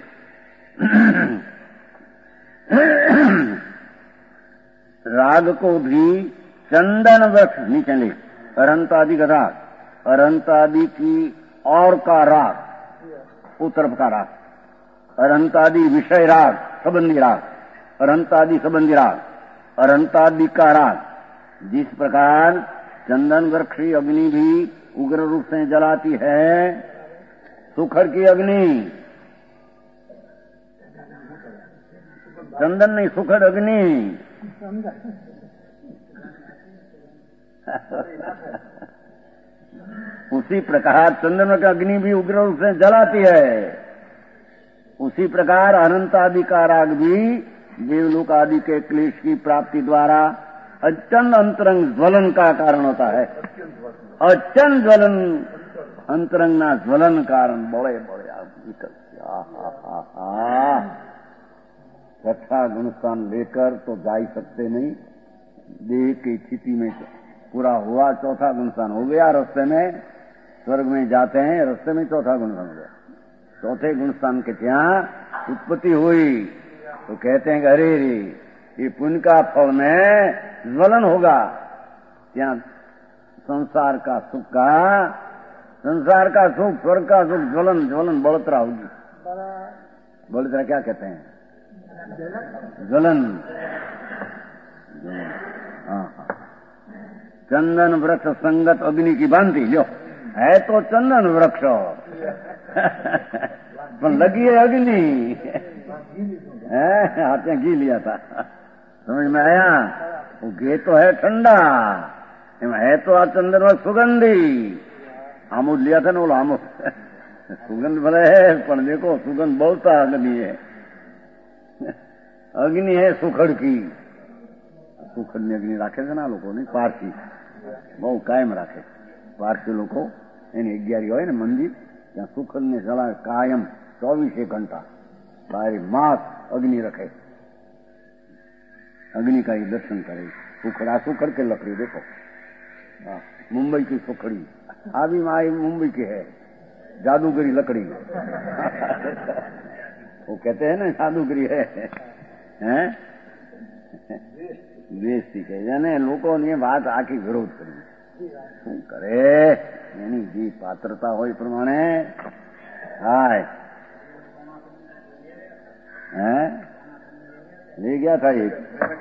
राग को भी चंदन वृक्ष नीचे ले, अरहंतादि का राग, अरहंतादि की और का राग, उत्तरफ का राग, अरहंतादि विषय राग, संबंधी राग, अरहंतादि संबंधी राग, अरहंतादि का राग। जिस प्रकार चंदन वृक्ष अग्नि भी उग्र रूप से जलाती है, सुखर की अग्नि, चंदन नहीं सुखर अग्नि, उसी प्रकार चंदन की अग्नि भी उग्र रूप से जलाती है। उसी प्रकार अनंत आदि का राग भी देवलोक आदि के क्लेश की प्राप्ति द्वारा अत्यंत अंतरंग ज्वलन का कारण होता है। अत्यंत ज्वलन, अंतरंगना ज्वलन कारण बड़े बड़े छठा गुणस्थान लेकर तो जा ही सकते नहीं। देह की स्थिति में पूरा हुआ, चौथा गुणस्थान हो गया, रास्ते में स्वर्ग में जाते हैं, रास्ते में चौथा गुणस्थान हो गया। चौथे गुणस्थान के यहाँ उत्पत्ति हुई तो कहते हैं कि अरे रे, ये पुण्य का फल में ज्वलन होगा। यहाँ संसार का सुख स्वर्ग का सुख ज्वलन, ज्वलन बढ़ोतरा होगी। बढ़ोतरा क्या कहते हैं? ज्वलन। चंदन वृक्ष संगत अग्नि की भांति, जो है तो चंदन वृक्ष पर लगी है अग्नि, हाथ में घी लिया था, समझ में आया। वो घी तो है ठंडा, है तो चंदन वृक्ष सुगंधी। आमोद लिया था ना, बोलो आमोद सुगंध भले है, पर देखो सुगंध बहुत अग्नि है। अग्नि है सुखड़ की, सुखड़ में अग्नि राखे थे ना लोगों ने, पारसी બહુ કાયમ રાખે પારસી લોકો, એની 11 હોય ને મંદિર, ત્યાં સુખડને જલા કાયમ 24 ઘંટા બારી માસ અગ્નિ રખે, अग्नि का ही दर्शन करे। सुखड़ा सुखड़ के लकड़ी देखो, मुंबई की सुखड़ी अभी माई मुंबई की है, जादूगरी लकड़ी वो कहते हैं ना जादूगरी है, हैं? બેસતી કહે છે ને લોકોની વાત આખી વિરોધ કરી. શું કરે એની જે પાત્રતા હોય પ્રમાણે હાય હે ले गया था एक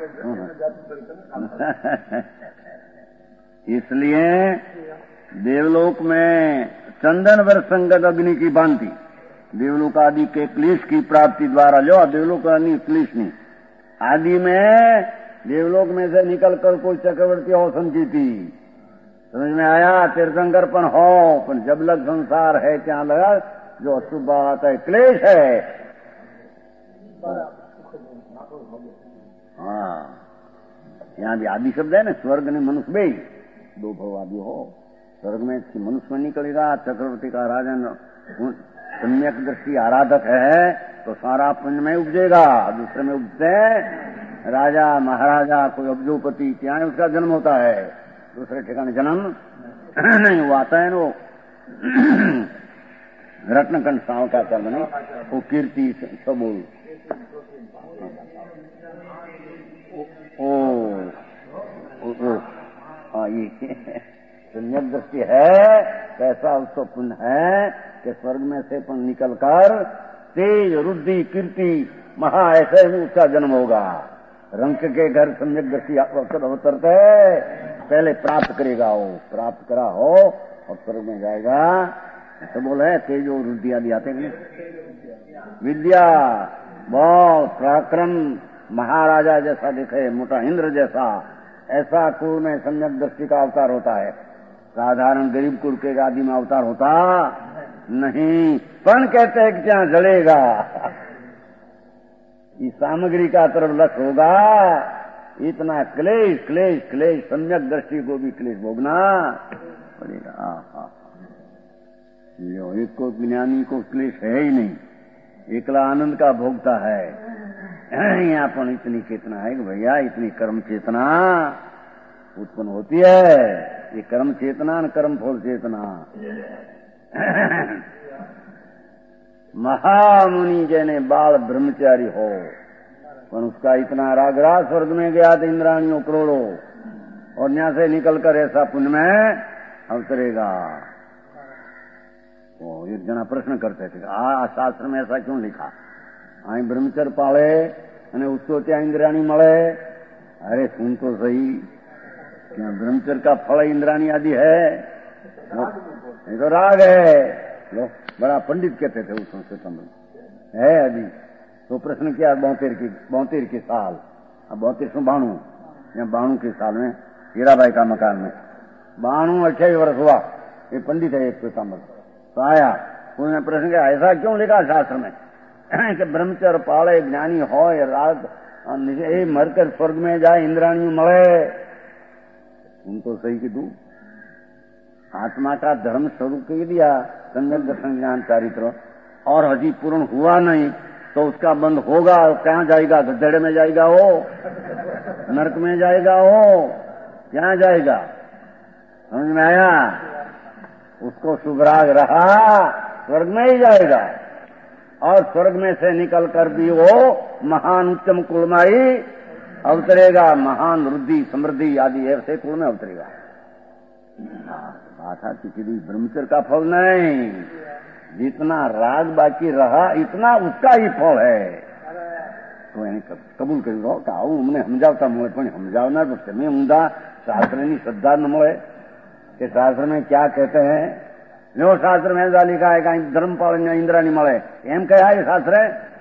इसलिए देवलोक में चंदन वर संगत अग्नि की भांति देवलोक आदि के क्लेश की प्राप्ति द्वारा जो देवलोक आदि क्लेश नहीं आदि में देवलोक में से निकल कर कोई चक्रवर्ती हो संचिति समझ में आया। तीर्थंकरपन हो पर जब लग संसार है क्या लगा जो अशुभ बात है क्लेश है। हाँ यहाँ भी आदि शब्द है ना, स्वर्ग ने मनुष्य बे दो भव आदि हो। स्वर्ग में मनुष्य में निकलेगा चक्रवर्ती का राजन सम्यक दृष्टि आराधक है तो सारा पुण्य में उपजेगा। दूसरे में उपजते राजा महाराजा कोई अब्जोपति क्या है उसका जन्म होता है, दूसरे ठिकाने जन्म नहीं वो आता है वो रत्नकंठ साव का कर्म नहीं वो कीर्ति सबूल ये सम्यक दृष्टि है कैसा उसको पुण्य है कि स्वर्ग में से पुण्य निकलकर तेज रुद्धि कीर्ति महा ऐसे ही उसका जन्म होगा। रंक के घर सम्यक दृष्टि अवतरते पहले प्राप्त करेगा, वो प्राप्त करा हो और स्वर्ग में जाएगा तो बोले तेजो रुद्धि आदि आते हैं। विद्या बल पराक्रम महाराजा जैसा दिखे मोटा इंद्र जैसा ऐसा कुल में सम्यक दृष्टि का अवतार होता है। साधारण गरीब कुल के आदि में अवतार होता नहीं। पण कहते हैं कि क्या जलेगा इस सामग्री का तरफ लक्ष्य होगा। इतना क्लेश क्लेश क्लेश सम्यक दृष्टि को भी क्लेश भोगना पड़ेगा। एक को ज्ञानी को क्लेश है ही नहीं, एकला आनंद का भोगता है। यहाँ पर इतनी चेतना है कि भैया इतनी कर्म चेतना उत्पन्न होती है। ये कर्म चेतना न कर्म फल चेतना महामुनि जैने बाल ब्रह्मचारी हो पर उसका इतना रागरा स्वर्ग में गया था इंद्राणियों करोड़ों और यहाँ से निकलकर ऐसा पुण्य में अवतरेगा। तो एक जना प्रश्न करते थे शास्त्र में ऐसा क्यों लिखा आई ब्रह्मचर्य पाले અને उसको त्या इंद्राणी મળે। अरे सुन तो सही क्या ब्रह्मचर्य का फल इंद्राणी आदि है, ये तो राग है। लो बड़ा पंडित कहते थे उस संस्कृत में है अभी। तो प्रश्न किया 72 के साल, अब 72 या 92 के साल में हीराबाई का मकान में 28 वर्ष हुआ। ये पंडित है एक पीताम्बर तो आया उन्होंने प्रश्न किया ऐसा क्यों लिखा शास्त्र में कि ब्रह्मचर्य पाले ज्ञानी हो राग मरकर स्वर्ग में जाए इंद्राणी मळे। उन तो सही कि तू आत्मा का धर्म स्वरूप कह दिया सम्यक दर्शन ज्ञान चारित्र और हजी पूर्ण हुआ नहीं तो उसका बंद होगा। कहाँ जाएगा, गधेड़े में जाएगा वो, नरक में जाएगा वो, कहाँ जाएगा समझ में आया। उसको शुभराग रहा स्वर्ग में ही जाएगा और स्वर्ग में से निकलकर भी वो महान उत्तम कुल में ही अवतरेगा। महान वृद्धि समृद्धि आदि ऐसे कुल में अवतरेगा। बात है किसी ब्रह्मचर्य का फल नहीं, जितना राग बाकी रहा इतना उसका ही फल है। तो यानी कबूल करो कि આવું અમને સમજાવતા મળે પણ સમજાવનાર તો તમે ઊંધા શાસ્ત્રની શ્રદ્ધા ન મળે कि शास्त्र में क्या कहते हैं। जो शास्त्र में ऐसा लिखा है कहीं धर्म पालन इंद्राणी मळे एम कहा है शास्त्र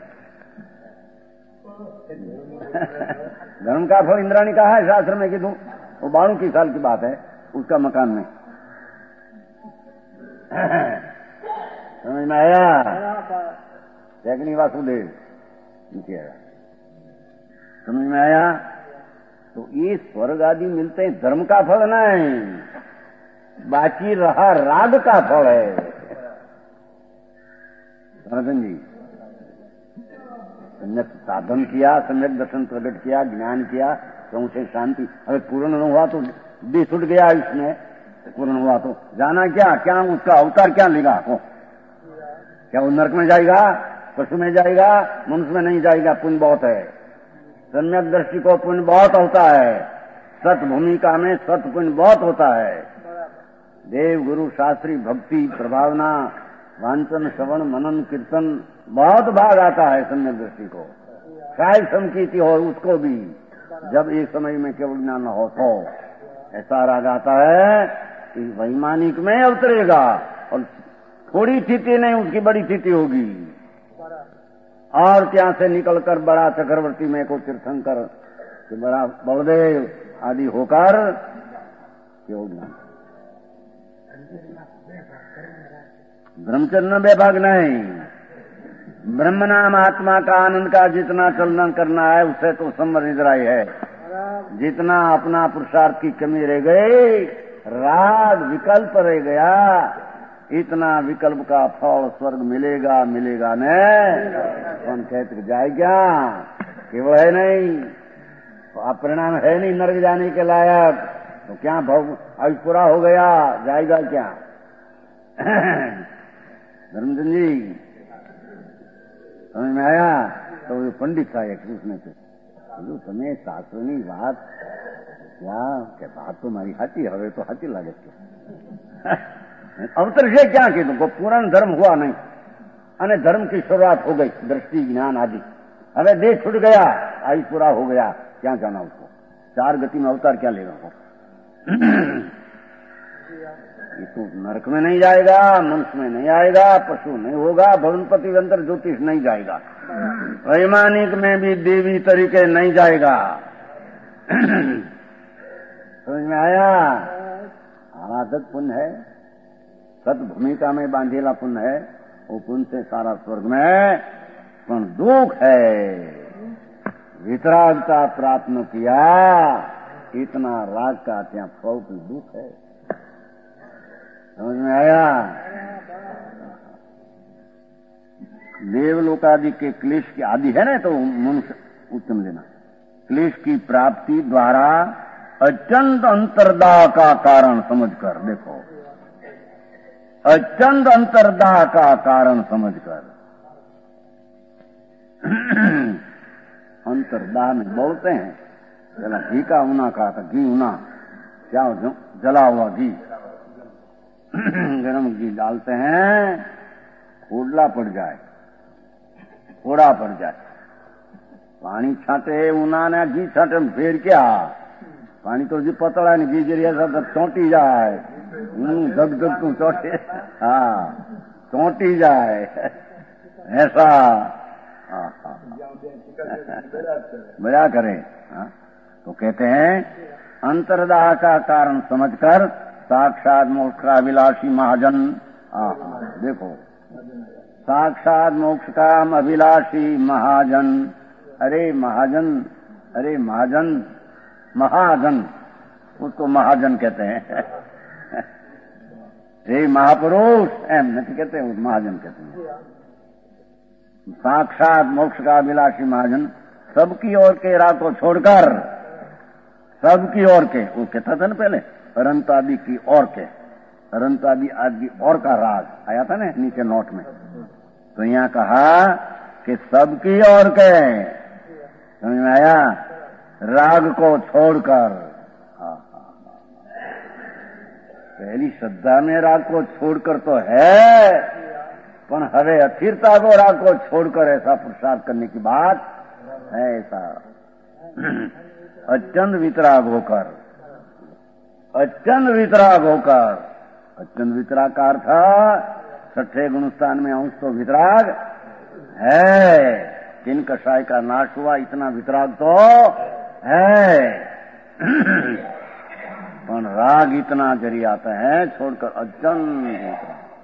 धर्म का फल इंद्राणी कहा है शास्त्र में कि तुम वो 92 साल की बात है उसका मकान में समझ में आया। जगनी वासुदेव समझ में आया। तो ये स्वर्ग आदि मिलते हैं धर्म का फल नहीं, बाकी रहा राग का फल है। सनातन जी सम्यक साधन किया, सम्यक दर्शन प्रकट किया, ज्ञान किया तो उसे शांति। अगर पूर्ण न हुआ तो देह छूट गया, इसमें पूर्ण हुआ तो जाना क्या उसका अवतार क्या लेगा आपको? क्या वो नरक में जाएगा, पशु में जाएगा, मनुष्य में नहीं जाएगा? पुण्य बहुत है, सम्यक दृष्टि को पुण्य बहुत होता है, सत भूमिका में सत पुण्य बहुत होता है। देव गुरु शास्त्री भक्ति प्रभावना वांचन श्रवण मनन कीर्तन बहुत भाग आता है सम्यक दृष्टि को। शायद संकीर्ति हो उसको भी, जब एक समय में केवल ज्ञान हो तो ऐसा राग आता है कि वैमानिक में अवतरेगा और थोड़ी स्थिति नहीं उसकी बड़ी स्थिति होगी। और ત્યાં से निकलकर बड़ा चक्रवर्ती में को तीर्थंकर बड़ा बलदेव आदि होकर केवल ज्ञान। ब्रह्मचर्य में बेभाग नहीं, ब्रह्म नाम आत्मा का आनंद का जितना चलन करना है उससे तो समरिद्राई है। जितना अपना पुरुषार्थ की कमी रह गई, राग विकल्प रह गया, इतना विकल्प का फल स्वर्ग मिलेगा मिलेगा न? कौन कहते जाए क्या? केवल है नहीं, परिणाम है नहीं नरक जाने के लायक, तो क्या भव आयु पूरा हो गया, जाएगा क्या? धर्मचंद जी समझ में आया? तो वो पंडित था एक उसमें से તમે શાસ્ત્રની વાત क्या કે बात तो मारी हाथी हवे तो हाथी लागे अवतर से क्या की तुमको पूर्ण धर्म हुआ नहीं अने धर्म की शुरुआत हो गई, दृष्टि ज्ञान आदि। हमें देह छूट गया, आयु पूरा हो गया, क्या जाना उसको? चार गति में अवतार क्या लेगा वो? ये तो नरक में नहीं जाएगा, मनुष्य में नहीं आएगा, पशु नहीं होगा, भवनपति अंतर ज्योतिष नहीं जाएगा, वैमानिक में भी देवी तरीके नहीं जाएगा। समझ में आया? आराधक पुण्य है, सत भूमिका में बांधेला पुण्य है, वो पुण्य से सारा स्वर्ग में। पण दुख है, वितरागता प्राप्त न किया, इतना राग का त्या फल दुख है। समझ में आया? देवलोक आदि के क्लेश की आदि है ना, तो मनुष्य उत्तम लेना, क्लेश की प्राप्ति द्वारा अत्यंत अंतर्दाह का कारण समझकर, देखो अत्यंत अंतर्दाह का कारण समझकर, अंतर्दाह में बोलते हैं, जला घी का ऊना कहा था, घी ऊना क्या जला हुआ घी, गरम घी डालते हैं, फोड़ला पड़ जाए, फोड़ा पड़ जाए, पानी छाटे ऊना ने घी छाटे फेर क्या, पानी तो जी पतला है, घी जरिया सब चौंटी जाए, धक धक तू चौटे, हाँ चौंटी जाए, ऐसा बया करे। तो कहते हैं अंतर्दाह का कारण समझकर साक्षात मोक्ष का अभिलाषी महाजन, देखो साक्षात मोक्ष का अभिलाषी महाजन, अरे महाजन, अरे महाजन, महाजन उसको महाजन कहते हैं। हे महापुरुष एम नहीं कहते हैं, महाजन कहते हैं। साक्षात मोक्ष का अभिलाषी महाजन सबकी ओर के राह को छोड़कर, सबकी ओर के, वो कहता था ना पहले अनंत आदि की ओर के, अनंत आदि आदि और का राग आया था ना नीचे नोट में, तो यहाँ कहा कि सबकी ओर के, समझ में आया? राग को छोड़कर, पहली श्रद्धा में राग को छोड़कर तो है, पर हवे अस्थिरता को राग को छोड़कर ऐसा पुरुषार्थ करने की बात है। ऐसा अत्यंत वितराग होकर, अत्यंत वितराग होकर, अत्यंत वितराग का अर्थ छठे गुणस्थान में अंश तो वितराग है, किन कषाय का नाश हुआ, इतना वितराग तो है, पर राग इतना जरी आता है छोड़कर अत्यंत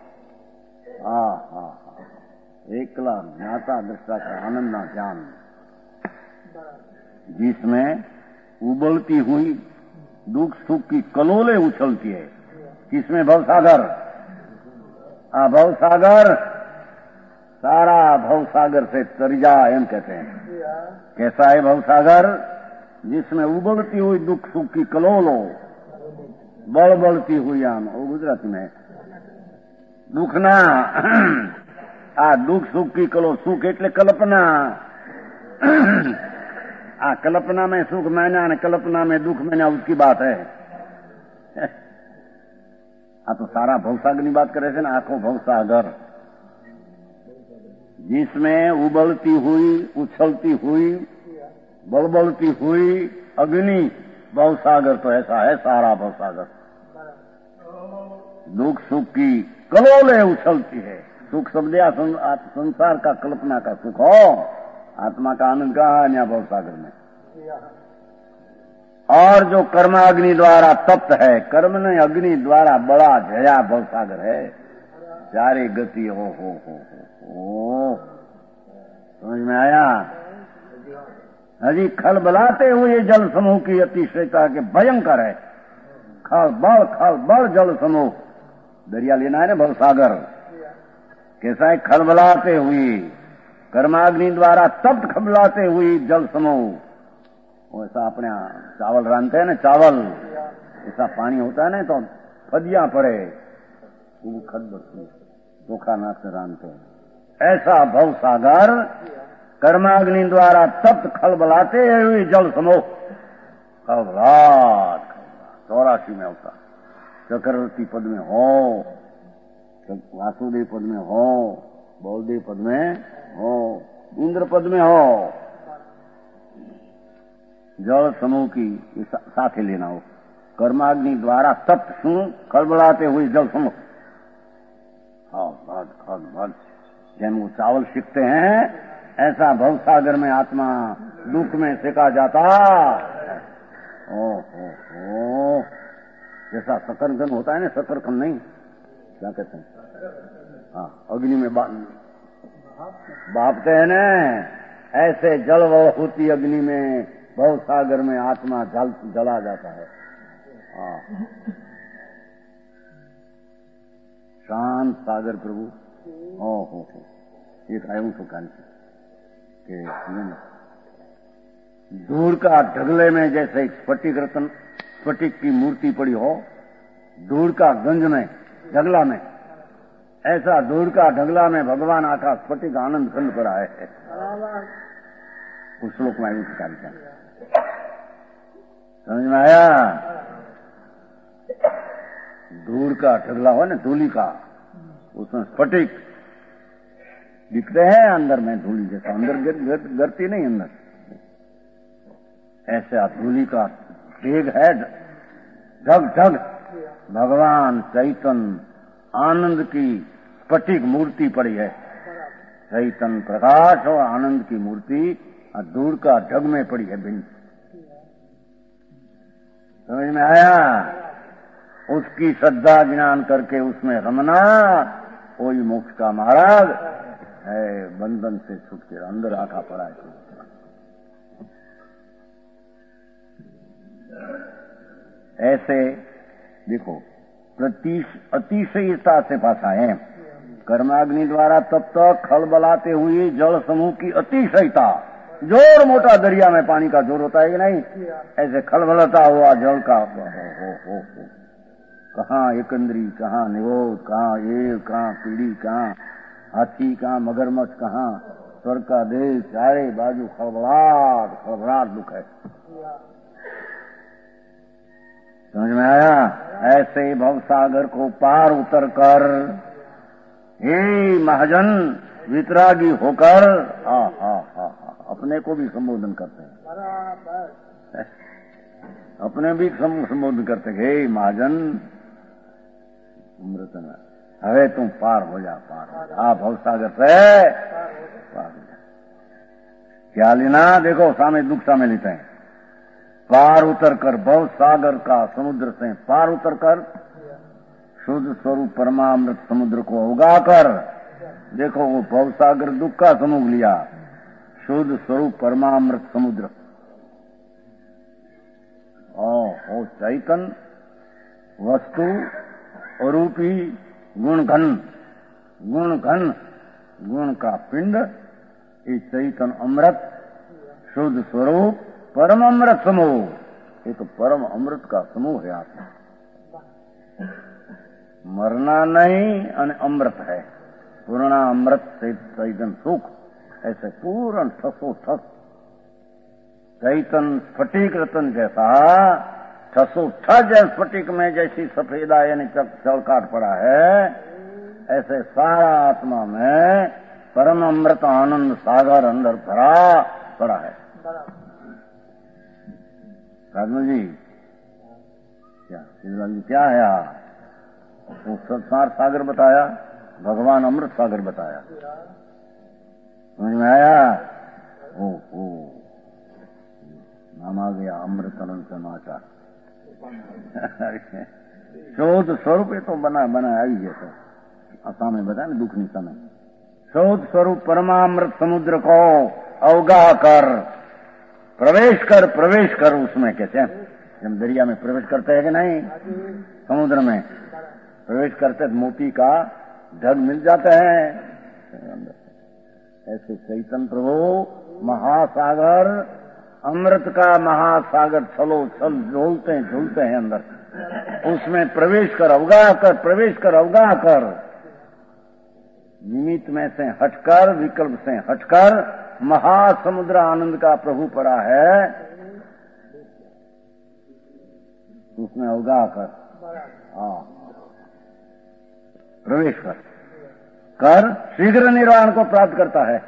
एकला ज्ञाता दृष्टा का आनंद ना ज्ञान, जिसमें उबलती हुई दुख सुख की कलोले उछलती है, किसमें? भवसागर, भवसागर सारा भवसागर से तर जा, एम कहते हैं। कैसा है भवसागर? जिसमें उबलती हुई दुख सुख की कलोलो, बळबळती हुई आम, वो गुजराती में दुखना आ दुख सुख की कलो, सुख એટલે कल्पना, आ कल्पना में सुख मैंने ने कल्पना में दुख मैंने, उसकी बात है। आ तो सारा भवसागर की बात करे थे ना, आखो भवसागर जिसमें उबलती हुई, उछलती हुई, बलबलती हुई अग्नि, भवसागर तो ऐसा है सारा भवसागर। दुख सुख की कलोले उछलती है। सुख शब्द या संसार का कल्पना का सुख हो, आत्मा का आनंद कहाँ है? यहाँ भवसागर में। और जो कर्माग्नि द्वारा तप्त है, कर्म ने अग्नि द्वारा बड़ा जया भवसागर है। चारे गति हो समझ में आया? हजी खलबलाते हुए जल समूह की अतिशयता के भयंकर है। खलबल जल समूह, दरिया लेना है ना भवसागर। कैसा है? खलबलाते हुई, कर्माग्नि द्वारा तप्त खलबलाते हुई जल समूह। वैसा अपने चावल रांधते हैं ना, चावल ऐसा पानी होता है ना तो फदियां पड़े, वो खलबल चोखा नाक से रांधते हैं। ऐसा भवसागर कर्माग्नि द्वारा तप्त खलबलाते हुए जल समूह। खलबलाट 84 में होता, चक्रवर्ती पद में हो, वासुदेव पद में हो, बलदेव पद में हो, इंद्र पद में हो, जल समूह की साथ लेना हो। कर्माग्नि द्वारा तप्त सुन खलबलाते हुए जल समूह। जैन वो चावल सीखते हैं, ऐसा भवसागर में आत्मा दुख में सेका जाता। ओ जैसा शकरकंद होता है ना, शकरकंद नहीं, क्या कहते हैं, हाँ, अग्नि में बापते हैं ना, ऐसे जल होती अग्नि में, भवसागर में आत्मा जला जाता है। शांत सागर प्रभु। हो एक आयु तो कान के दूर का ढगले में जैसे एक स्फटिक की मूर्ति पड़ी हो, दूर का गंज में ढगला में, ऐसा दूर का ढगला में भगवान आका स्फटिक आनंद खंड पर आए है। उस श्लोक में आयु का समझ में आया? धूल का ढगला हो ना, धूली का, उसमें स्फटिक दिखते हैं अंदर में, धूली जैसा अंदर गिरती नहीं अंदर, ऐसा धूली का भेग है, ढग ढग भगवान चैतन्य आनंद की स्फटिक मूर्ति पड़ी है। चैतन्य प्रकाश और आनंद की मूर्ति दूर का ढग में पड़ी है बिन। समझ में आया? उसकी श्रद्धा ज्ञान करके उसमें रमना, वही मोक्ष का मार्ग है। बंधन से छूट के अंदर आका पड़ा है। ऐसे देखो, अतिशयता से पासा है। कर्माग्नि द्वारा तब तक खलबलाते हुए जल समूह की अतिशयता, जोर मोटा दरिया में पानी का जोर होता है कि नहीं, ऐसे खलबलाता हुआ जल का हो। कहाँ एकंदरी, कहाँ निरोध, कहाँ एव, कहाँ पीड़ी, कहाँ हाथी, कहाँ मगरमच्छ, कहाँ स्वर्ग का देश, चारे बाजू खलबलाट दुख है। समझ में आया? ऐसे भवसागर को पार उतर कर हे महाजन वितरागी होकर अपने को भी संबोधन करते हैं, अपने भी संबोधन करते हैं, हे महाजन अमृत में हवे तुम पार हो जा, भवसागर से पार हो जा। क्या लेना? देखो सामने दुख सामने लेते हैं। पार उतर कर भव सागर का समुद्र से पार उतर कर शुद्ध स्वरूप परमामृत समुद्र को उगाकर, देखो वो भव सागर दुख का समूह लिया, शुद्ध स्वरूप परमामृत समुद्र। ओ चैतन्य वस्तु अरूपी गुण घन गुण का पिंड, ये चैतन अमृत शुद्ध स्वरूप परम अमृत समूह। ये तो परम अमृत का समूह है आत्मा। मरना नहीं और अमृत है, पूर्णा अमृत चैतन सुख। ऐसे पूर्ण ठसो ठस चैतन स्फटिक रतन जैसा ठसो ठस जैसे स्फटिक में जैसी सफेदा यानी चौकाट पड़ा है, ऐसे सारा आत्मा में परम अमृत आनंद सागर अंदर भरा पड़ा है। राजू जी क्या है यार? वो संसार सागर बताया, भगवान अमृत सागर बताया, समझ में आया? ओ नाम आ गया अमृत अनंत समाचार। शोध स्वरूप ये तो बना आई है, तो सामने बताया ना, दुख नहीं समय। शोध स्वरूप परमामृत समुद्र को अवगाह कर प्रवेश कर उसमें। कैसे जब दरिया में प्रवेश करते हैं कि नहीं, समुद्र में प्रवेश करते मोती का ढग मिल जाते हैं। ऐसे चैतन्य प्रभु महासागर, अमृत का महासागर छलो छल झूलते हैं अंदर, उसमें प्रवेश कर अवगाह कर निमित्त में से हटकर, विकल्प से हटकर महासमुद्र आनंद का प्रभु पड़ा है, उसमें अवगाह कर, प्रवेश कर शीघ्र निर्वाण को प्राप्त करता है।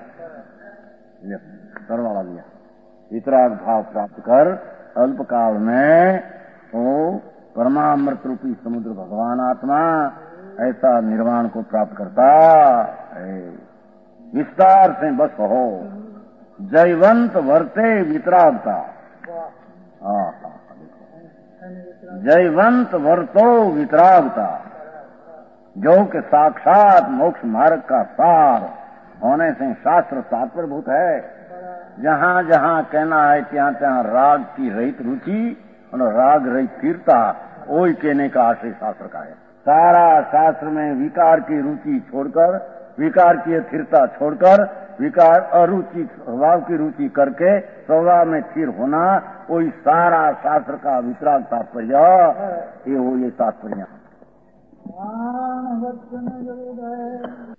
करवाला दिया वितराग भाव प्राप्त कर अल्प काल में वो परमामृत रूपी समुद्र भगवान आत्मा ऐसा निर्वाण को प्राप्त करता है। विस्तार से बस हो जयवंत वर्ते वितरागता। जयवंत वर्तो वितरागता, जो कि साक्षात मोक्ष मार्ग का सार होने से शास्त्र तात्पर्यभूत है। जहाँ जहाँ कहना है ત્યાં ત્યાં राग की रहित रुचि और राग रहित स्थिरता, वही कहने का आशय शास्त्र का है। सारा शास्त्र में विकार की रुचि छोड़कर, विकार की स्थिरता छोड़कर, विकार अरुचि स्वभाव की रुचि करके स्वभाव में स्थिर होना, वही सारा शास्त्र का वितराग तात्पर्य, ये तात्पर्य।